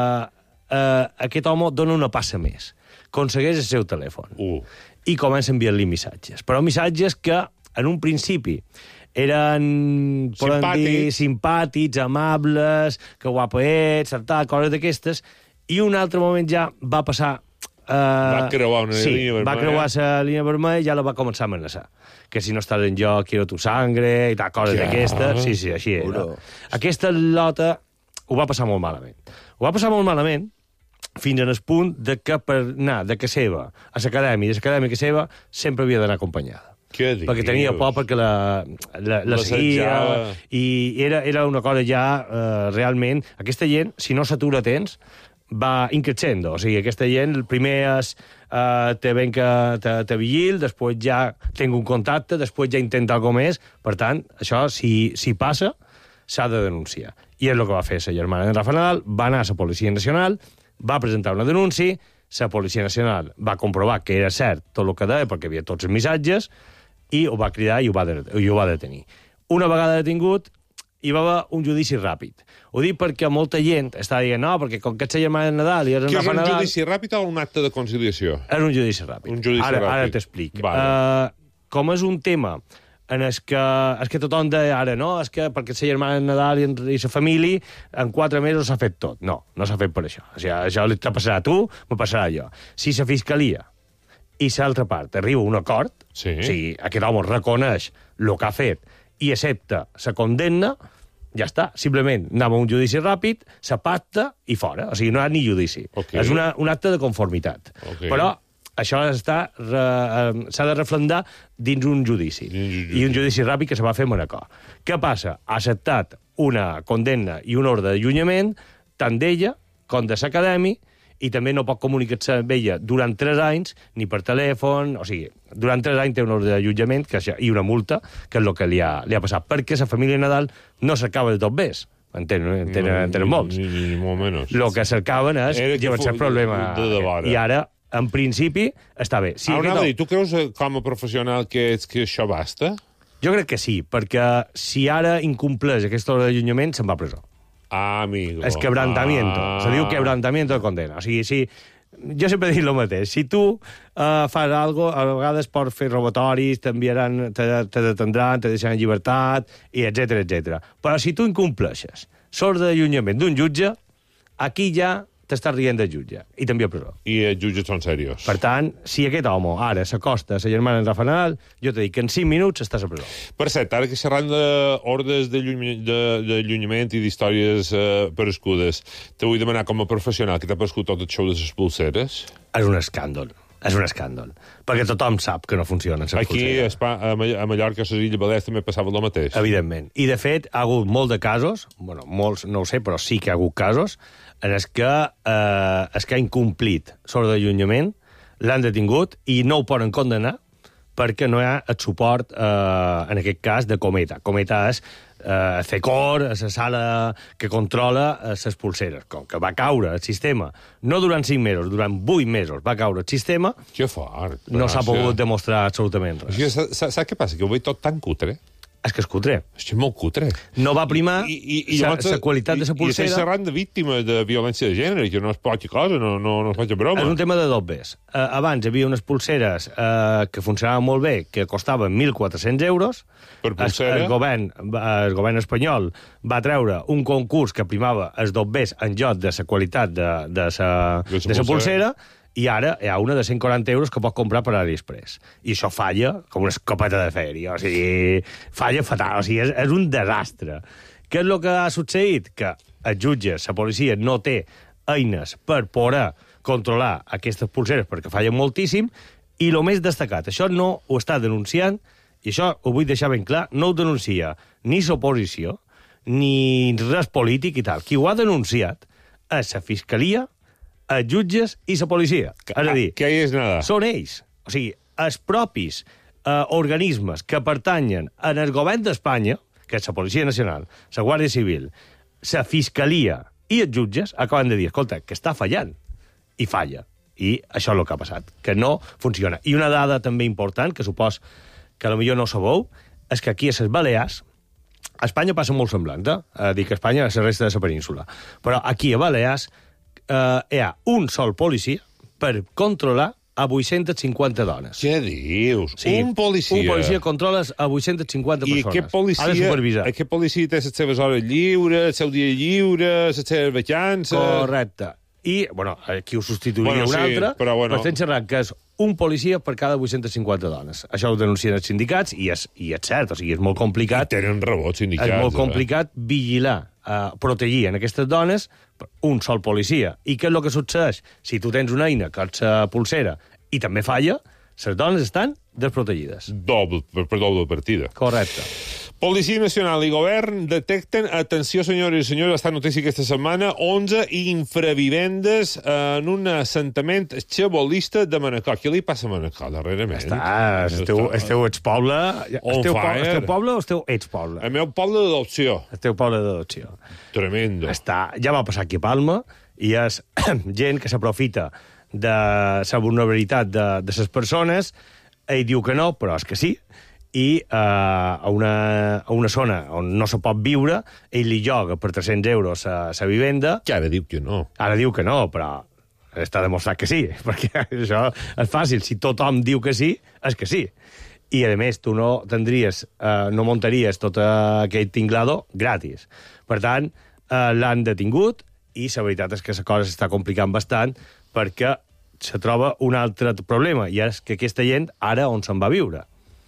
eh, aquest home dona una passa més. Aconsegueix el seu telèfon. Uh. I comença a enviar-li missatges. Però missatges que, en un principi, eren, poden dir, simpàtics, amables, que guapa ets, tal, coses d'aquestes, i un altre moment ja va passar... Eh, va creuar una sí, línia vermella. va creuar la línia vermella i ja la va començar a amenaçar. Que si no estàs en joc, quiero tu sangre, i tal, coses ja. d'aquestes. Sí, sí, així era. Uro. Aquesta lota ho va passar molt malament. Ho va passar molt malament fins en el punt de que per anar de casa seva a l'acadèmia, de l'acadèmia que seva, sempre havia d'anar acompanyada. Què dius? Perquè tenia por perquè la, la, la seguia, i era, era una cosa ja eh, realment... Aquesta gent, si no s'atura a temps, va increixendo. O sigui, aquesta gent, el primer és eh, te ven que te, te vigil, després ja tinc un contacte, després ja intenta alguna més. Per tant, això, si, si passa, s'ha de denunciar. I és el que va fer la germana de Rafa Nadal, va anar a la Policia Nacional, va presentar una denúncia, la Policia Nacional va comprovar que era cert tot el que deia, perquè havia tots els missatges, i ho va cridar i ho va, de, i ho va detenir. Una vegada detingut, hi va haver un judici ràpid. Ho dic perquè molta gent està dient no, perquè com que ets la germana de Nadal i és en Rafa Nadal... Que és un judici ràpid o un acte de conciliació? És un judici ràpid. Un judici ara, ràpid. Ara t'explic. Vale. Uh, com és un tema en el que, és que tothom deia ara, no, és que perquè la germana de Nadal i, i la família en quatre mesos s'ha fet tot. No, no s'ha fet per això. O sigui, això te passarà a tu, me passarà a jo. Si la fiscalia i l'altra part arriba a un acord, sí. O sigui, aquest home reconeix el que ha fet i accepta la condemna, ja està. Simplement anava a un judici ràpid, se pacta i fora. O sigui, no hi ha ni judici. Okay. És una, un acte de conformitat. Okay. Però això s'ha de refrendar dins un judici. judici. I un judici ràpid que se va fer a Manacor. Què passa? Ha acceptat una condemna i un ordre d'allunyament tant d'ella com de l'acadèmia, i també no pot comunicar-se amb ella durant tres anys, ni per telèfon, o sigui, durant tres anys té un ordre d'allotjament i una multa, que és el que li ha, li ha passat, perquè la família Nadal no cercava de tot bés, en tenen, en tenen, en tenen molts. Ni, ni, ni molt menys. El que cercaven és llevar-se el problema. De, de, de I ara, en principi, està bé. Sí, ah, anava a dir, tu creus com a professional que, que això basta? Jo crec que sí, perquè si ara incompleix aquesta ordre d'allunyament, se'n va a presó. Ah, amigo. És quebrantamiento. Ah. Se diu quebrantamiento de condena. O sigui, si... Jo sempre dic el mateix. Si tu uh, fas algo, a vegades pots fer robatoris, t'enviaran, te, te detendran, te deixaran en llibertat, i etcètera, etcètera. Però si tu incompleixes l'ordre d'allunyament d'un jutge, aquí ja t'estàs rient del jutge, i t'envia a presó. I els jutges són serios. Per tant, si aquest home ara s'acosta a la germana en Rafa Nadal, jo t'he dit que en cinc minuts estàs a presó. Per cert, ara que xerrant d'ordres d'allunyament i d'històries eh, perescudes, te vull demanar com a professional que t'ha perescut tot el show de les pulseres? És un escàndol. És un escàndol. Perquè tothom sap que no funcionen les Aquí, pulseres. Aquí, a Mallorca, a les Illes Balears, també passava el mateix. Evidentment. I, de fet, ha hagut molt de casos, bueno, molts no ho sé, però sí que ha hagut casos, en els que, eh, els que ha incomplit l'ordre d'allunyament, l'han detingut i no ho poden condenar perquè no hi ha el suport, eh, en aquest cas, de Cometa. Cometa és eh, CECOR, és la sala que controla les pulseres. Com que va caure el sistema, no durant cinc mesos, durant vuit mesos va caure el sistema, que fort, no s'ha pogut demostrar absolutament res. Saps què passa? Que ho veig tot tan cutre. És que és cutre. És que és molt cutre. No va primar la qualitat de la pulsera. I estem xerrant de víctimes de violència de gènere, que no és poca cosa, no, no, no és poca broma. És un tema de dobbes. Uh, abans hi havia unes pulseres uh, que funcionaven molt bé, que costaven mil quatre-cents euros. Per pulsera? El, el, govern, el govern espanyol va treure un concurs que primava els dobbers en lloc de la qualitat de, de la de de pulsera, pulsera i ara hi ha una de cent quaranta euros que pot comprar per AliExpress. I això falla com una escopeta de fèria. O sigui, falla fatal. O sigui, és, és un desastre. Què és el que ha succeït? Que els jutges, la policia, no té eines per poder controlar aquestes pulseres perquè fallen moltíssim, i el més destacat, això no ho està denunciant, i això ho vull deixar ben clar, no ho denuncia ni l'oposició, ni res polític i tal. Qui ho ha denunciat és la Fiscalia, els jutges i la policia. És a dir, que és nada. Són ells. O sigui, els propis eh, organismes que pertanyen al govern d'Espanya, que és la Policia Nacional, la Guàrdia Civil, la Fiscalia i els jutges, acaben de dir, escolta, que està fallant. I falla. I això és el que ha passat, que no funciona. I una dada també important, que supos que potser no ho sabeu, és que aquí a les Balears, a Espanya passa molt semblant, eh? A dir que Espanya és la resta de la península. Però aquí a Balears Uh, hi ha un sol policia per controlar a vuit-centes cinquanta dones. Què dius? Sí, un policia? Un policia controla a vuit-centes cinquanta persones. I aquest policia, ha de supervisar. Aquest policia té les seves hores lliures, el seu dia lliure, les seves vacances... Correcte. I, bueno, aquí ho substituiria bueno, un sí, altre, però, bueno. però estem xerrant que és un policia per cada vuit-centes cinquanta dones. Això ho denuncien els sindicats i és, i és cert, o sigui, és molt complicat... I tenen rebot sindicats. És molt eh? complicat vigilar, eh, protegir en aquestes dones un sol policia. I què és el que succeeix? Si tu tens una eina que és la pulsera i també falla, les dones estan desprotegides. Doble, per, per doble partida. Correcte. Policia Nacional i Govern detecten, atenció senyores i senyors, està notícia aquesta setmana, onze infravivendes en un assentament xabolista de Manacor. Què li passa a Manacor darrerament? Està, esteu, esteu expoble... Esteu, esteu poble o esteu expoble? El meu poble d'adopció. Esteu poble d'adopció. Tremendo. Està, ja va passar aquí a Palma, i és gent que s'aprofita de la vulnerabilitat de, de les persones, ell diu que no, però és que sí, i uh, a, una, a una zona on no se pot viure, ell li lloga per tres-cents euros a la vivenda. Que ara diu que no. Ara diu que no, però està demostrat que sí, perquè això és fàcil. Si tothom diu que sí, és que sí. I, a més, tu no tindries, uh, no muntaries tot aquell tinglado gratis. Per tant, uh, l'han detingut, i la veritat és que la cosa s'està complicant bastant, perquè se troba un altre problema, i és que aquesta gent ara on se'n va viure.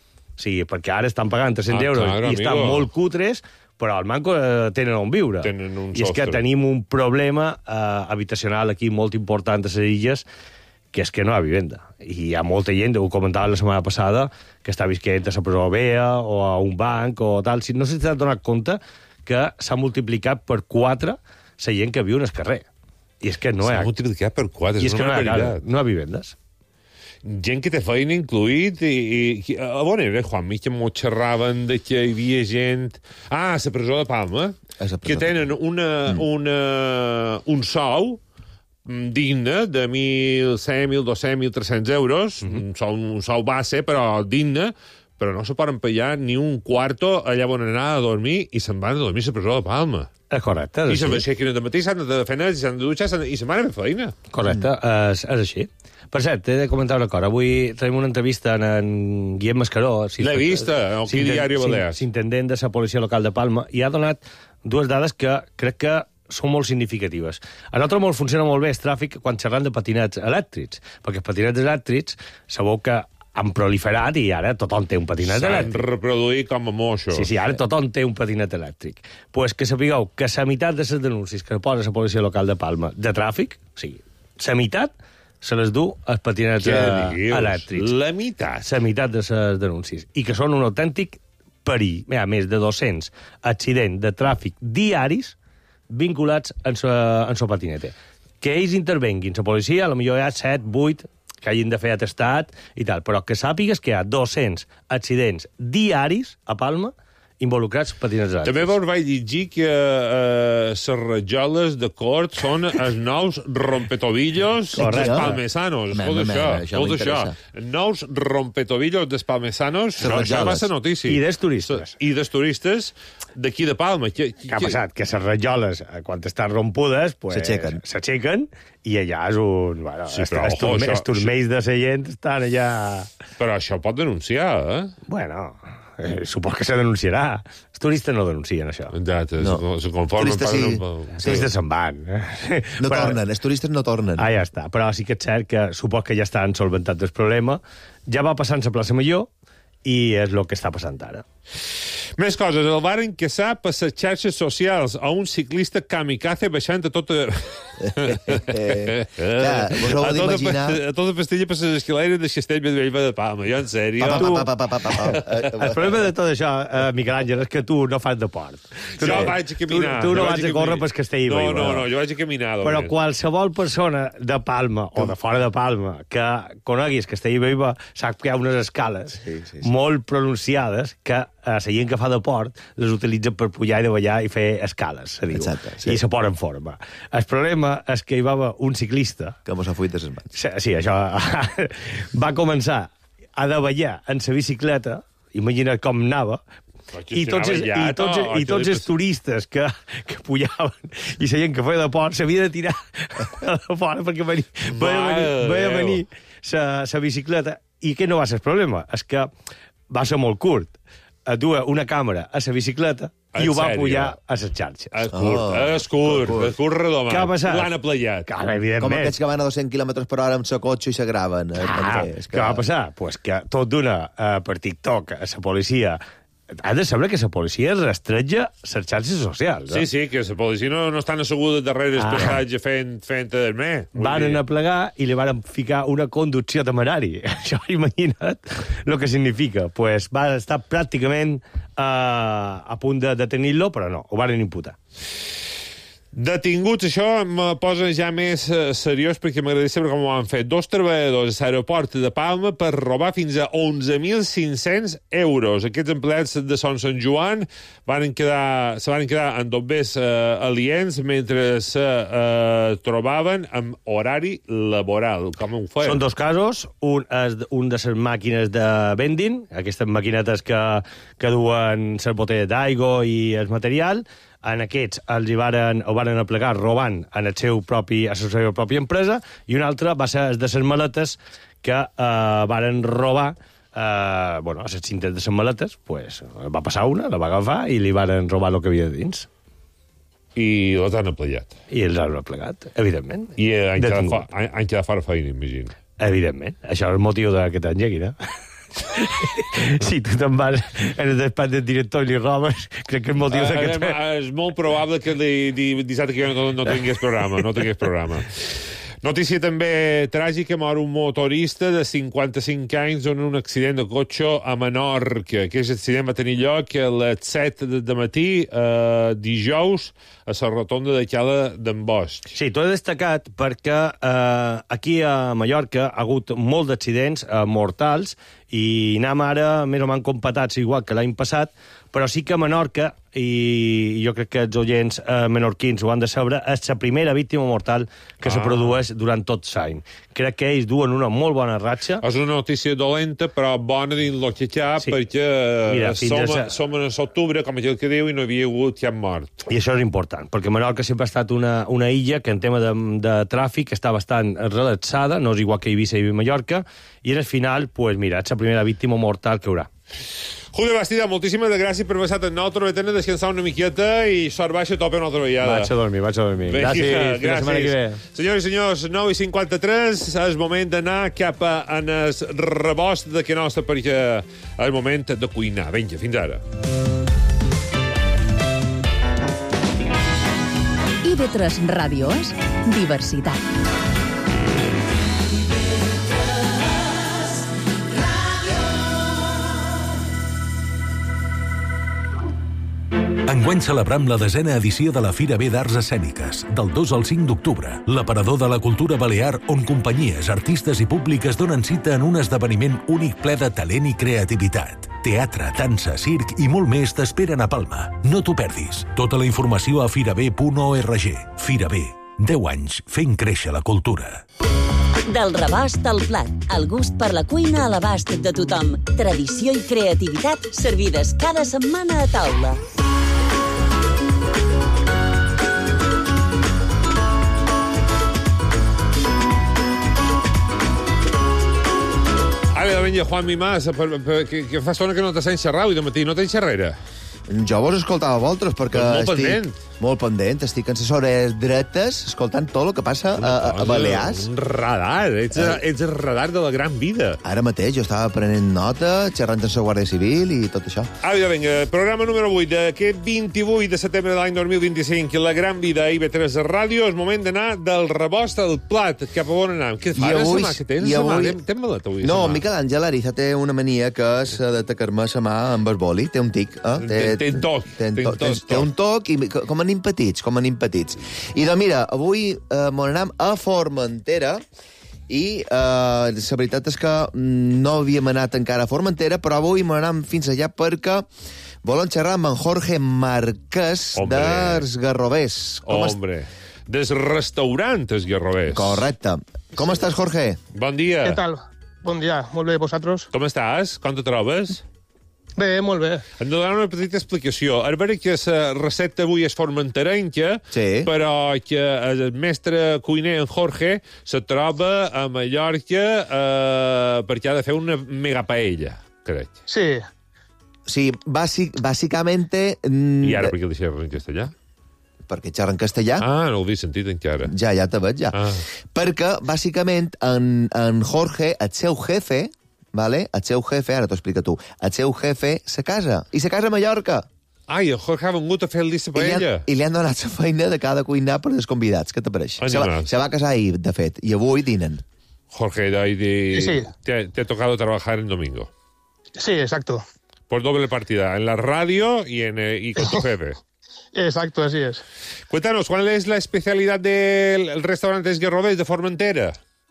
O sigui, perquè ara estan pagant tres-cents ah, euros claro, i estan amigo. molt cutres, però al manco eh, tenen on viure. Tenen un I és sostre. que tenim un problema eh, habitacional aquí molt important a les illes, que és que no hi ha vivenda. I hi ha molta gent, ho comentava la setmana passada, que està visquent a la presó Bea o a un banc o tal. No sé si t'has donat compte que s'ha multiplicat per quatre la gent que viu en el carrer. I és que no hi ha... S'ha multiplicat per quatre, és, és una no barbaritat. No hi ha vivendes. Gent que té feina incluït i... i a bona era, Juanmi, que m'ho xerraven de que hi havia gent... Ah, a la presó de Palma, que tenen una, mm. una, un sou digne de mil cent, mil dos-cents, mil tres-cents euros, mm-hmm. un, sou, un sou base, però digne, però no se poden pagar ni un quarto allà on anar a dormir i se'n van a dormir a la presó de Palma. És correcte. I se'n aixequen de matí, s'han de fer nes, s'han de dutxar i se'n van a fer feina. Correcte, mm. és, és així. Per cert, he de comentar una cosa. Avui tenim una entrevista en, en Guillem Mascaró. L'he vista, en el Diari Balears. S'intendent de la policia local de Palma, i ha donat dues dades que crec que són molt significatives. A nosaltres molt funciona molt bé el tràfic quan xerram de patinets elèctrics, perquè els patinets elèctrics sabeu que han proliferat i ara tothom té un patinet elèctric. S'han reproduït com a moixos. Sí, sí, ara tothom té un patinet elèctric. Doncs pues que sapigueu que la meitat de les denúncies que posa la policia local de Palma de tràfic, o sigui, la meitat se les du als patinets elèctrics. La meitat? La meitat de les denúncies. I que són un autèntic perill. Hi ha més de dos-cents accidents de tràfic diaris vinculats en la patineta. Que ells intervenguin, la policia, potser hi ha set, vuit, que hagin de fer atestat i tal, però que sàpigues que hi ha dos-cents accidents diaris a Palma involucrats patinets elèctrics. També vos vaig dir que eh, les rajoles de cort són els nous rompetobillos dels palmesanos. Escolta això, escolta això. Nous rompetobillos dels palmesanos, això va ser notícia. I dels turistes. I dels turistes d'aquí de Palma. Què ha passat? Que les rajoles, quan estan rompudes, s'aixequen i allà és un... Bueno, sí, però, els turmells sí. de la gent estan allà... Però això pot denunciar, eh? Bueno... Eh, supos que se denunciarà. Els turistes no denuncien això. Exacte, no. Se conformen... Turistes sí. Els turistes se'n van. No però, tornen, els turistes no tornen. Ah, ja està. Però sí que és cert que supos que ja estan solventat el problema. Ja va passant la plaça Major i és el que està passant ara. Més coses. El varen caçar per les xarxes socials a un ciclista kamikaze baixant a tota... Clar, vos ho heu d'imaginar... A tota pastilla per les escaleres de Castellbell de Palma. Jo, en sèrio... Pa, pa, pa, pa, pa, pa, pa. El problema de tot això, eh, Miquel Àngel, és que tu no fas deport. Tu jo no, vaig a caminar. Tu, tu no vas a córrer per Castellbell. No, no, no, jo vaig a caminar. Però qualsevol persona de Palma o de fora de Palma que coneguis Castellbell sap que hi ha unes escales sí, sí, sí. molt pronunciades que la gent que fa deport les utilitza per pujar i davallar i fer escales, se diu. Exacte, sí. I se posen en forma. El problema és que hi va haver un ciclista... Que mos ha fuit de les mans. Sí, sí, això... va començar a davallar en la bicicleta, imagina't com anava, i tots, els, i tots, i tots els turistes que, que pujaven i la gent que feia deport s'havia de tirar a fora perquè venia, veia venir, veia venir la bicicleta. I què no va ser el problema? És que va ser molt curt. Duia una càmera a la bicicleta i en ho va sèrio? Pujar a les xarxes. És curt, oh, és curt, és curt redomat. Què ha passat? L'han aplayat. Clar, evidentment. Com aquests que van a dos-cents quilòmetres per hora amb la cotxe i se graven. Ah, que... Què va passar? Pues que tot d'una, eh, per TikTok, a la policia... Ha de saber que la policia rastreja les xarxes socials. Sí, eh? sí, que la policia no, no estan assegudes darrere el ah. personatge fent, fent el me. Varen a plegar i li varen ficar una conducció temerari. Això, imagina't el que significa. Pues va estar pràcticament eh, a punt de detenir-lo, però no, ho varen imputar. Detinguts, això me posa ja més uh, seriós perquè m'agradaria saber com ho han fet. Dos treballadors a l'aeroport de Palma per robar fins a onze mil cinc-cents euros. Aquests empleats de Son Sant Joan van quedar, se van quedar en dobbers uh, aliens mentre se uh, trobaven amb horari laboral. Com ho feien? Són dos casos. Un és un de les màquines de vending, aquestes maquinetes que, que duen les botelles d'aigua i el material. En aquests els hi varen, ho varen aplegar robant en el seu propi, a la seva pròpia empresa, i un altre va ser de les maletes que eh, varen robar eh, bueno, a les cintes de les maletes, pues, va passar una, la va agafar i li varen robar el que havia dins. I els han aplegat. I els han aplegat, evidentment. I eh, han, quedat fa, han, han quedat fora feina, imagino. Evidentment. Això és el motiu de que t'engeguin, eh? Si tu te'n vas en el despatx del director i li robes, crec que el motiu uh, que te... És molt probable que li, li dissabte que jo no, no tingués programa, no tingués programa. Notícia també tràgica, mor un motorista de cinquanta-cinc anys en un accident de cotxe a Menorca. Aquest accident va tenir lloc a les set de matí, eh, dijous, a la rotonda de Cala d'en Bosch. Sí, t'ho he destacat perquè eh, aquí a Mallorca ha hagut molts d'accidents eh, mortals i anem ara més o menys compatats igual que l'any passat, però sí que a Menorca, i jo crec que els oients eh, menorquins ho han de saber, és la primera víctima mortal que ah. se produeix durant tot l'any. Crec que ells duen una molt bona ratxa. És una notícia dolenta, però bona dins lo que hi ha, sí. perquè Mira, som, a, som en l'octubre, com aquell que diu, i no hi havia hagut cap mort. I això és important, perquè Menorca sempre ha estat una, una illa que en tema de, de tràfic està bastant relaxada, no és igual que Eivissa i Mallorca, i al final, pues, mira, és la primera víctima mortal que hi haurà. Julio Bastida, moltíssimes gràcies per haver estat en nosaltres. Vam descansar una miqueta i sort baixa a tope una altra vegada. Vaig a dormir, vaig a dormir. Bé, gràcies, gràcies. La setmana que ve. Senyors i senyors, nou i cinquanta-tres, és moment d'anar cap a en el rebost de que nostre, perquè és moment de cuinar. Vinga, fins ara. I ve tres Ràdio és diversitat. Enguany celebram la desena edició de la Fira B d'Arts Escèniques, del dos al cinc d'octubre, l'aparador de la cultura balear on companyies, artistes i públiques donen cita en un esdeveniment únic ple de talent i creativitat. Teatre, dansa, circ i molt més t'esperen a Palma. No t'ho perdis. Tota la informació a firab punt org. Fira B. deu anys fent créixer la cultura. Del rebost al plat, el gust per la cuina a l'abast de tothom. Tradició i creativitat servides cada setmana a taula. Ara, vinga, Juan Mimàs, que, que fa estona que no te sents xerrar, i de matí no tens xerrera. Jo vos escoltava a vosaltres, perquè doncs molt estic pendent. molt pendent. Estic en les hores dretes, escoltant tot el que passa a, a, a Balears. Un radar, ets, eh. ets el radar de la gran vida. Ara mateix jo estava prenent nota, xerrant amb la Guàrdia Civil i tot això. Ah, vinga, vinga, programa número vuit d'aquest vint-i-vuit de setembre de l'any dos mil vint-i-cinc, la gran vida a I V tres Ràdio. És moment d'anar del rebost al plat. Cap a on anem? Què fa la setmana que tens? Avui... Tens malet avui? No, Miquel Àngel Ariza té una mania que és de tacar-me la mà amb el boli. Té un tic, eh? Té, té un toc. Té, té, té, té un toc, i com anem petits, com anem petits. I doncs mira, avui eh, m'on anem a Formentera, i eh, la veritat és que no havíem anat encara a Formentera, però avui m'on anem fins allà perquè volem xerrar amb en Jorge Marquès dels Garrovers. Com Hombre, est... des restaurants Garrovers. Correcte. Com estàs, Jorge? Bon dia. Què tal? Bon dia, molt bé, vosaltres? Com estàs? Com te trobes? Bé, molt bé. Hem de donar una petita explicació. És veritat que la recepta avui és formenterenca, sí. però que el mestre cuiner, en Jorge, se troba a Mallorca eh, perquè ha de fer una mega paella, crec. Sí. Sí, bàsic, bàsicament... Mm, I ara per què el deixem en castellà? Perquè xerra en castellà. Ah, no ho havia sentit encara. Ja, ja te veig, ja. Ah. Perquè, bàsicament, en, en Jorge, el seu jefe... Vale? El seu jefe, ara t'ho explica tu, el seu jefe se casa, i se casa a Mallorca. Ai, el Jorge ha vengut a fer-li la paella. I li han donat la feina de cada cuinar per els convidats, què t'apareix? Se, va, se va casar ahir, de fet, i avui dinen. Jorge, de, de, sí. te, te ha tocado trabajar el domingo. Sí, exacto. Por doble partida, en la radio y, en, y con tu jefe. Exacto, así es. Cuéntanos, ¿cuál es la especialidad del restaurante Garrovers de Formentera?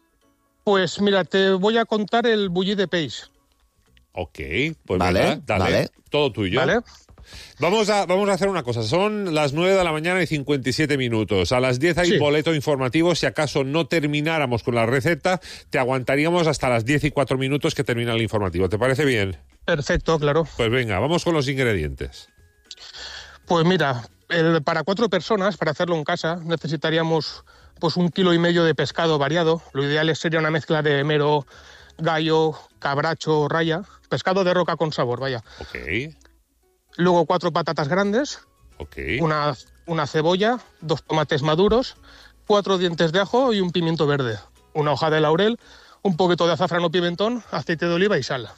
Pues mira, te voy a contar el bulli de peix. Ok, pues vale, venga, dale, vale. Todo tuyo. Vale. Vamos a, vamos a hacer una cosa. Son las nueve de la mañana y cincuenta y siete minutos. A las diez hay sí. boleto informativo. Si acaso no termináramos con la receta, te aguantaríamos hasta las diez y cuatro minutos que termina el informativo. ¿Te parece bien? Perfecto, claro. Pues venga, vamos con los ingredientes. Pues mira, el, para cuatro personas, para hacerlo en casa, necesitaríamos pues un kilo y medio de pescado variado. Lo ideal sería una mezcla de mero, gallo, cabracho, raya. Pescado de roca con sabor, vaya. Ok. Luego cuatro patatas grandes. Ok. Una, una cebolla, dos tomates maduros, cuatro dientes de ajo y un pimiento verde. Una hoja de laurel, un poquito de azafrán o pimentón, aceite de oliva y sal.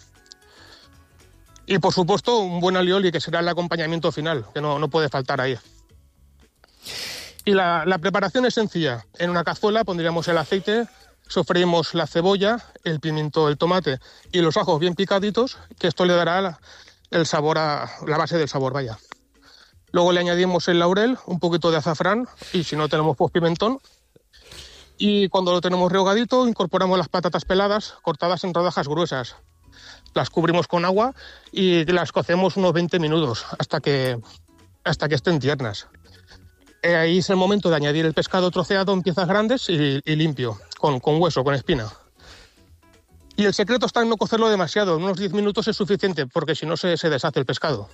Y por supuesto un buen alioli, que será el acompañamiento final, que no, no puede faltar ahí. Y la, la preparación es sencilla. En una cazuela pondríamos el aceite, sofreímos la cebolla, el pimiento, el tomate y los ajos bien picaditos, que esto le dará la, el sabor a la base del sabor, vaya. Luego le añadimos el laurel, un poquito de azafrán y si no tenemos pues pimentón. Y cuando lo tenemos rehogadito incorporamos las patatas peladas cortadas en rodajas gruesas. Las cubrimos con agua y las cocemos unos veinte minutos hasta que, hasta que estén tiernas. Eh, ahí es el momento de añadir el pescado troceado en piezas grandes y, y limpio, con, con hueso, con espina. Y el secreto está en no cocerlo demasiado, en unos diez minutos es suficiente porque si no se, se deshace el pescado.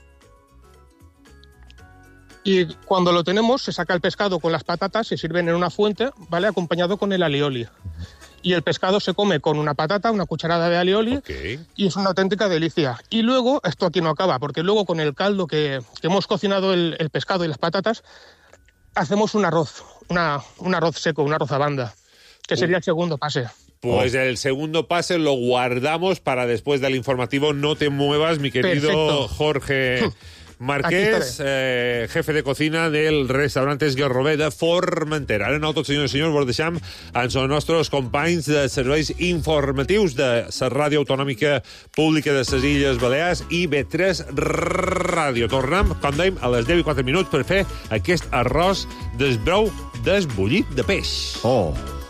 Y cuando lo tenemos, se saca el pescado con las patatas, se sirven en una fuente, ¿vale? Acompañado con el alioli. Y el pescado se come con una patata, una cucharada de alioli, okay. Y es una auténtica delicia. Y luego, esto aquí no acaba, porque luego con el caldo que, que hemos cocinado el, el pescado y las patatas, hacemos un arroz, una, un arroz seco, un arroz a banda, que sería el segundo pase. Pues el segundo pase lo guardamos para después del informativo. No te muevas, mi querido Perfecto. Jorge Marquès, eh, jefe de cocina del restaurant Esguer Robé de Formentera. Ara nou, tots senyors i senyors, vos deixam amb els nostres companys de serveis informatius de la Ràdio Autonòmica Pública de les Illes Balears i B tres Ràdio. Tornem, com dèiem, a les deu i quatre minuts per fer aquest arròs d'esbrou desbullit de peix. Oh!